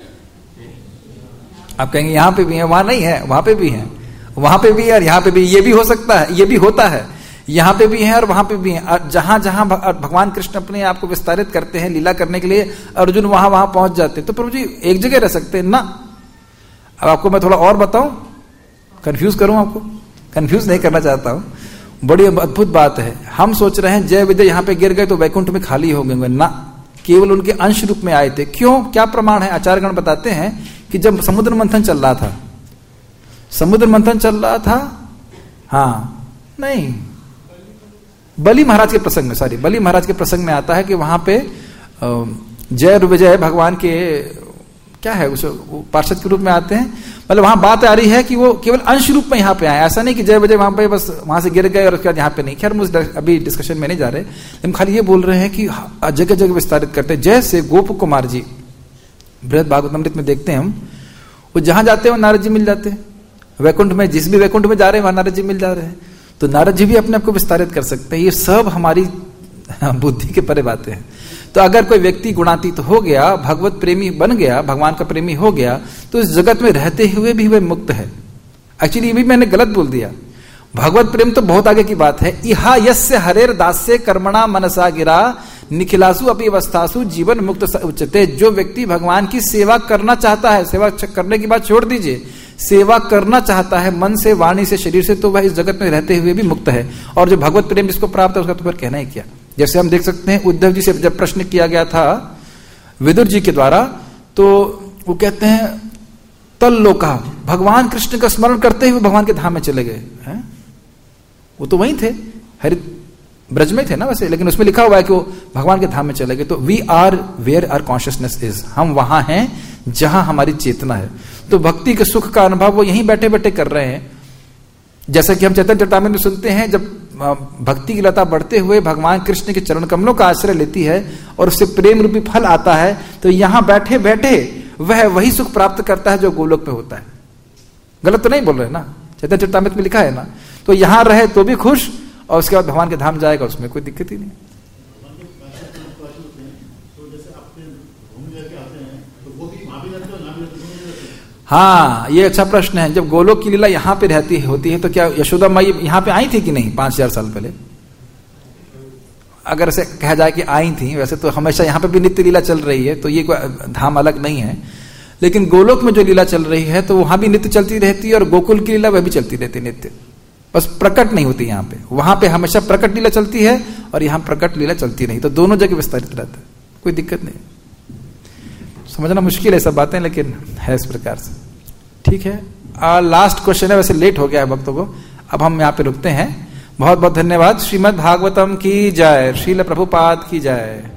आप कहेंगे यहां पे भी है, वहां नहीं है, वहां पे भी है, वहां पे भी है और यहां पे भी। ये भी हो सकता है, ये भी होता है, यहां पे भी है और वहां पे भी है। जहां जहां भगवान कृष्ण अपने आप को विस्तारित करते हैं लीला करने के लिए, अर्जुन वहां वहां पहुंच जाते हैं। तो प्रभु जी एक जगह रह सकते हैं ना? अब आपको मैं थोड़ा और बताऊं, कंफ्यूज करूं आपको? कंफ्यूज नहीं करना चाहता हूं, बड़ी अद्भुत बात है। हम सोच रहे हैं जय विजय यहां पे गिर गए तो वैकुंठ में खाली हो गए ना, केवल उनके अंश रूप में आए थे। क्यों? क्या प्रमाण है? आचार्यगण बताते हैं कि जब समुद्र मंथन चल रहा था, समुद्र मंथन चल रहा था, हाँ नहीं, बलि महाराज के प्रसंग में, सॉरी बलि महाराज के प्रसंग में आता है कि वहां पे जय विजय भगवान के क्या है उस पार्षद के रूप में आते हैं। मतलब वहां बात आ रही है कि वो केवल अंश रूप में यहाँ पे आए, ऐसा नहीं कि जय विजय वहां पे बस वहां से गिर गए और उसके बाद यहाँ पे नहीं। खैर मुझे अभी डिस्कशन में नहीं जा रहे, लेकिन खाली ये बोल रहे हैं कि जगह जगह विस्तारित करते हैं। जैसे गोप कुमार जी बृहद भागवतामृत में देखते हैं हम, वो जहां जाते हैं वो नारद जी मिल जाते हैं। वैकुंठ में, जिस भी वैकुंठ में जा रहे हैं वहां नारद जी मिल जा रहे हैं। तो नारद जी भी अपने आप को विस्तारित कर सकते हैं। ये सब हमारी बुद्धि के परे बातें हैं। तो अगर कोई व्यक्ति गुणातीत हो गया, भगवत प्रेमी बन गया, भगवान का प्रेमी हो गया, तो इस जगत में रहते हुए भी वह मुक्त है। एक्चुअली ये भी मैंने गलत बोल दिया, भगवत प्रेम तो बहुत आगे की बात है। इहा यस्य हरेर दास्य कर्मणा मनसा गिरा निखिलासु अपनी अवस्थासु जीवन मुक्त उच्चते। जो व्यक्ति भगवान की सेवा करना चाहता है, सेवा करने की बात छोड़ दीजिए, सेवा करना चाहता है मन से, वाणी से, शरीर से, तो वह इस जगत में रहते हुए भी मुक्त है। और जो भगवत प्रेम जिसको प्राप्त है उसका तो फिर कहना ही क्या। जैसे हम देख सकते हैं उद्धव जी से जब प्रश्न किया गया था विदुर जी के द्वारा, तो वो कहते हैं तल लोका, भगवान कृष्ण का स्मरण करते हुए भगवान के धाम में चले गए हैं। वो तो वहीं थे, हरि ब्रज में थे ना वैसे, लेकिन उसमें लिखा हुआ है कि वो भगवान के धाम में चले गए। तो we are where are consciousness is, हम वहां हैं जहां हमारी चेतना है। तो भक्ति के सुख का अनुभव वो यहीं बैठे बैठे कर रहे हैं। जैसा कि हम चैतन्य चरितामृत में सुनते हैं, जब भक्ति की लता बढ़ते हुए भगवान कृष्ण के चरण कमलों का आश्रय लेती है और उससे प्रेम रूपी फल आता है, तो यहां बैठे बैठे वह वही सुख प्राप्त करता है जो गोलोक में होता है। गलत तो नहीं बोल रहे ना, चैतन्य चरितामृत में लिखा है ना। तो यहां रहे तो भी खुश, और उसके बाद भगवान के धाम जाएगा, उसमें कोई दिक्कत ही नहीं। हाँ, ये अच्छा प्रश्न है। जब गोलोक की लीला यहाँ पे रहती होती है तो क्या यशोदा माई यहाँ पे आई थी कि नहीं पांच हजार साल पहले? अगर से कहा जाए कि आई थी, वैसे तो हमेशा यहाँ पे भी नित्य लीला चल रही है, तो ये कोई धाम अलग नहीं है, लेकिन गोलोक में जो लीला चल रही है तो वहां भी नित्य चलती रहती है, और गोकुल की लीला वह भी चलती रहती है नित्य, बस प्रकट नहीं होती यहाँ पे। वहां पे हमेशा प्रकट लीला चलती है और यहाँ प्रकट लीला चलती नहीं, तो दोनों जगह विस्तारित रहता है, कोई दिक्कत नहीं। समझना मुश्किल है सब बातें, लेकिन है इस प्रकार से। ठीक है, लास्ट क्वेश्चन है, वैसे लेट हो गया है भक्तों को, अब हम यहाँ पे रुकते हैं। बहुत बहुत धन्यवाद। श्रीमद् भागवतम की जय, श्रील प्रभुपाद की जय।